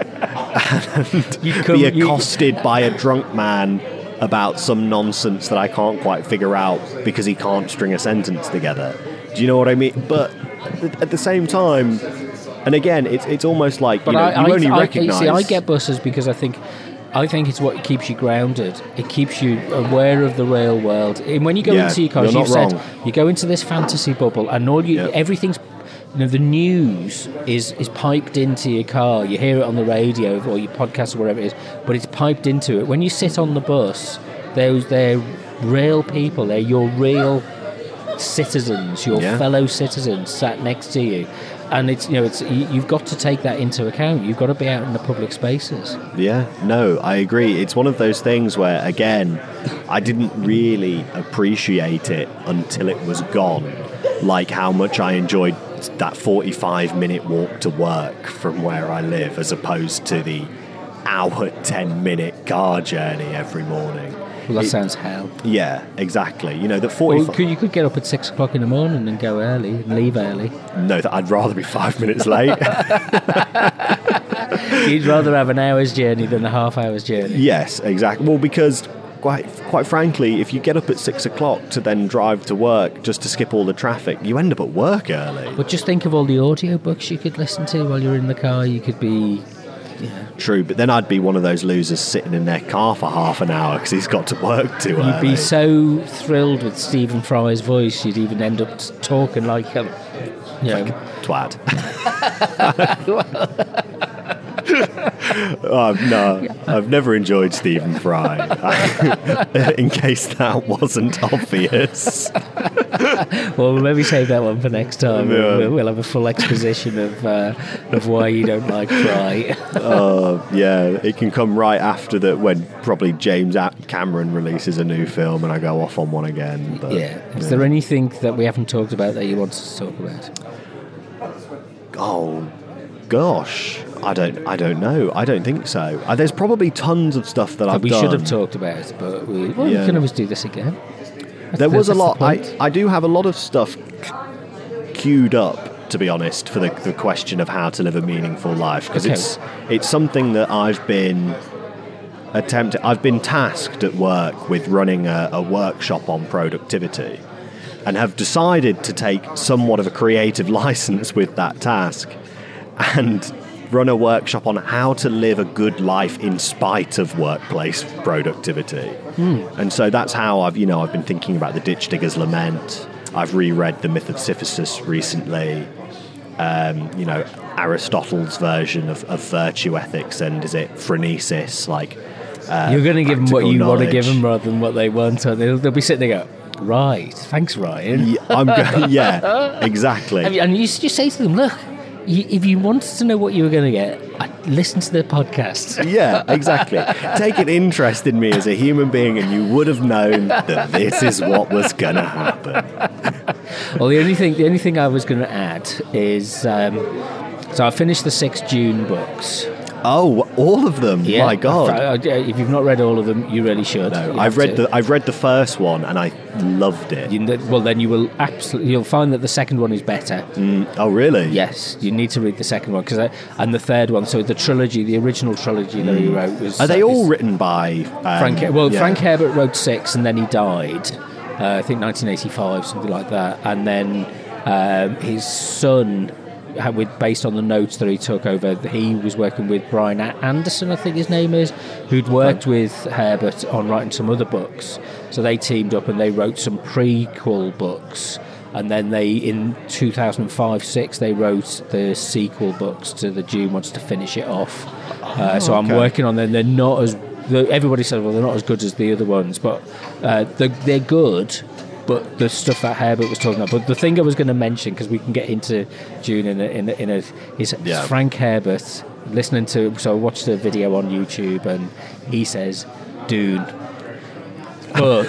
and be accosted by a drunk man about some nonsense that I can't quite figure out because he can't string a sentence together. Do you know what I mean? But at the same time, and again, it's almost like, you only recognise... See, I get buses because I think it's what keeps you grounded. It keeps you aware of the real world. And when you go into your car, as you've said, you go into this fantasy bubble, and everything's the news is piped into your car. You hear it on the radio or your podcast or whatever it is, but it's piped into it. When you sit on the bus, they're real people. They're your real citizens, your fellow citizens sat next to you. And you've got to take that into account. You've got to be out in the public spaces. Yeah, no, I agree. It's one of those things where, again, I didn't really appreciate it until it was gone. Like how much I enjoyed that 45-minute walk to work from where I live, as opposed to the hour, 10-minute car journey every morning. Well, that sounds hell. Yeah, exactly. The 45... Well, you could get up at 6 o'clock in the morning and go early and leave early. No, I'd rather be 5 minutes late. You'd rather have an hour's journey than a half hour's journey. Yes, exactly. Well, because quite frankly, if you get up at 6 o'clock to then drive to work just to skip all the traffic, you end up at work early. But just think of all the audiobooks you could listen to while you're in the car. You could be... Yeah. True, but then I'd be one of those losers sitting in their car for half an hour because he's got to work too early. You'd be so thrilled with Stephen Fry's voice, you'd even end up talking like a twat. No, I've never enjoyed Stephen Fry. In case that wasn't obvious. Well, we'll maybe save that one for next time. Yeah. We'll have a full exposition of why you don't like Fry. Yeah, it can come right after that, when probably James Cameron releases a new film and I go off on one again. But, Is there anything that we haven't talked about that you want to talk about? Oh, gosh. I don't know. I don't think so. There's probably tons of stuff that I've done. We should have talked about, but we can always do this again. There was a lot. I do have a lot of stuff queued up, to be honest, for the question of how to live a meaningful life, because it's something that I've been tasked at work with running a workshop on productivity, and have decided to take somewhat of a creative license with that task and run a workshop on how to live a good life in spite of workplace productivity. And so that's how I've been thinking about the Ditch Digger's Lament. I've reread The Myth of Sisyphus recently. Aristotle's version of virtue ethics, and is it phronesis? You're going to give them what you want to give them rather than what they want. They'll be sitting there going, right, thanks, Ryan. Yeah, exactly. And you say to them, look, if you wanted to know what you were going to get, listen to the podcast. Yeah, exactly. Take an interest in me as a human being, and you would have known that this is what was going to happen. Well, the only thing I was going to add is, so I finished the 6 Dune books. Oh, all of them! Yeah. My God! If you've not read all of them, you really should. No, I've read the first one and I loved it. Well, then you'll find that the second one is better. Oh, really? Yes, you need to read the second one and the third one. So the trilogy, the original trilogy that he wrote was. Are they all written by Frank? Frank Herbert wrote 6, and then he died. I think 1985, something like that, and then his son. Based on the notes that he took over, he was working with Brian Anderson, I think his name is, who'd worked with Herbert on writing some other books. So they teamed up and they wrote some prequel books, and then in 2005-06 they wrote the sequel books to the Dune ones to finish it off. So I'm working on them. They're not as everybody said, well, they're not as good as the other ones, but they're good. But the stuff that Herbert was talking about. But the thing I was going to mention, because we can get into Dune is Frank Herbert listening to. So I watched a video on YouTube, and he says Dune. But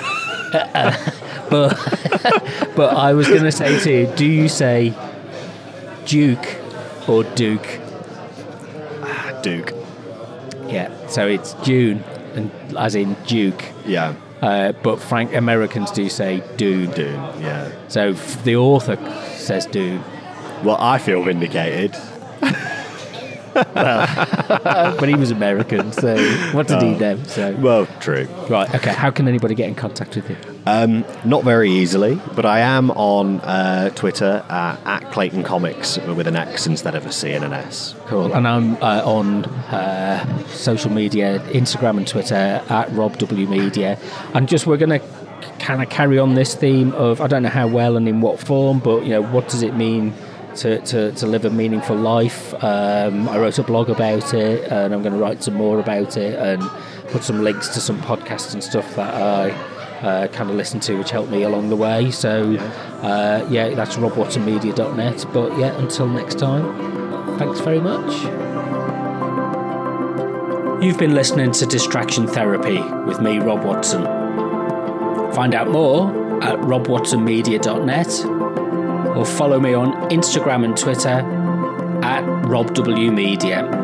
but I was going to say to you, do you say Duke or Duke? Duke. Yeah. So it's Dune, and as in Duke. Yeah. But Americans do say Dune. Dune, yeah. So the author says Dune. Well, I feel vindicated. Well, but he was American, so what did he know? So. Well, true. Right, okay. How can anybody get in contact with you? Not very easily, but I am on Twitter at Clayton Comics with an X instead of a C and an S. Cool. And I'm on social media, Instagram and Twitter at Rob W Media. And we're going to kind of carry on this theme of, I don't know how well and in what form, but what does it mean to live a meaningful life. I wrote a blog about it, and I'm going to write some more about it and put some links to some podcasts and stuff that I kind of listen to, which helped me along the way. So that's robwatsonmedia.net. But yeah, until next time, thanks very much. You've been listening to Distraction Therapy with me, Rob Watson. Find out more at robwatsonmedia.net, or follow me on Instagram and Twitter at RobWMedia.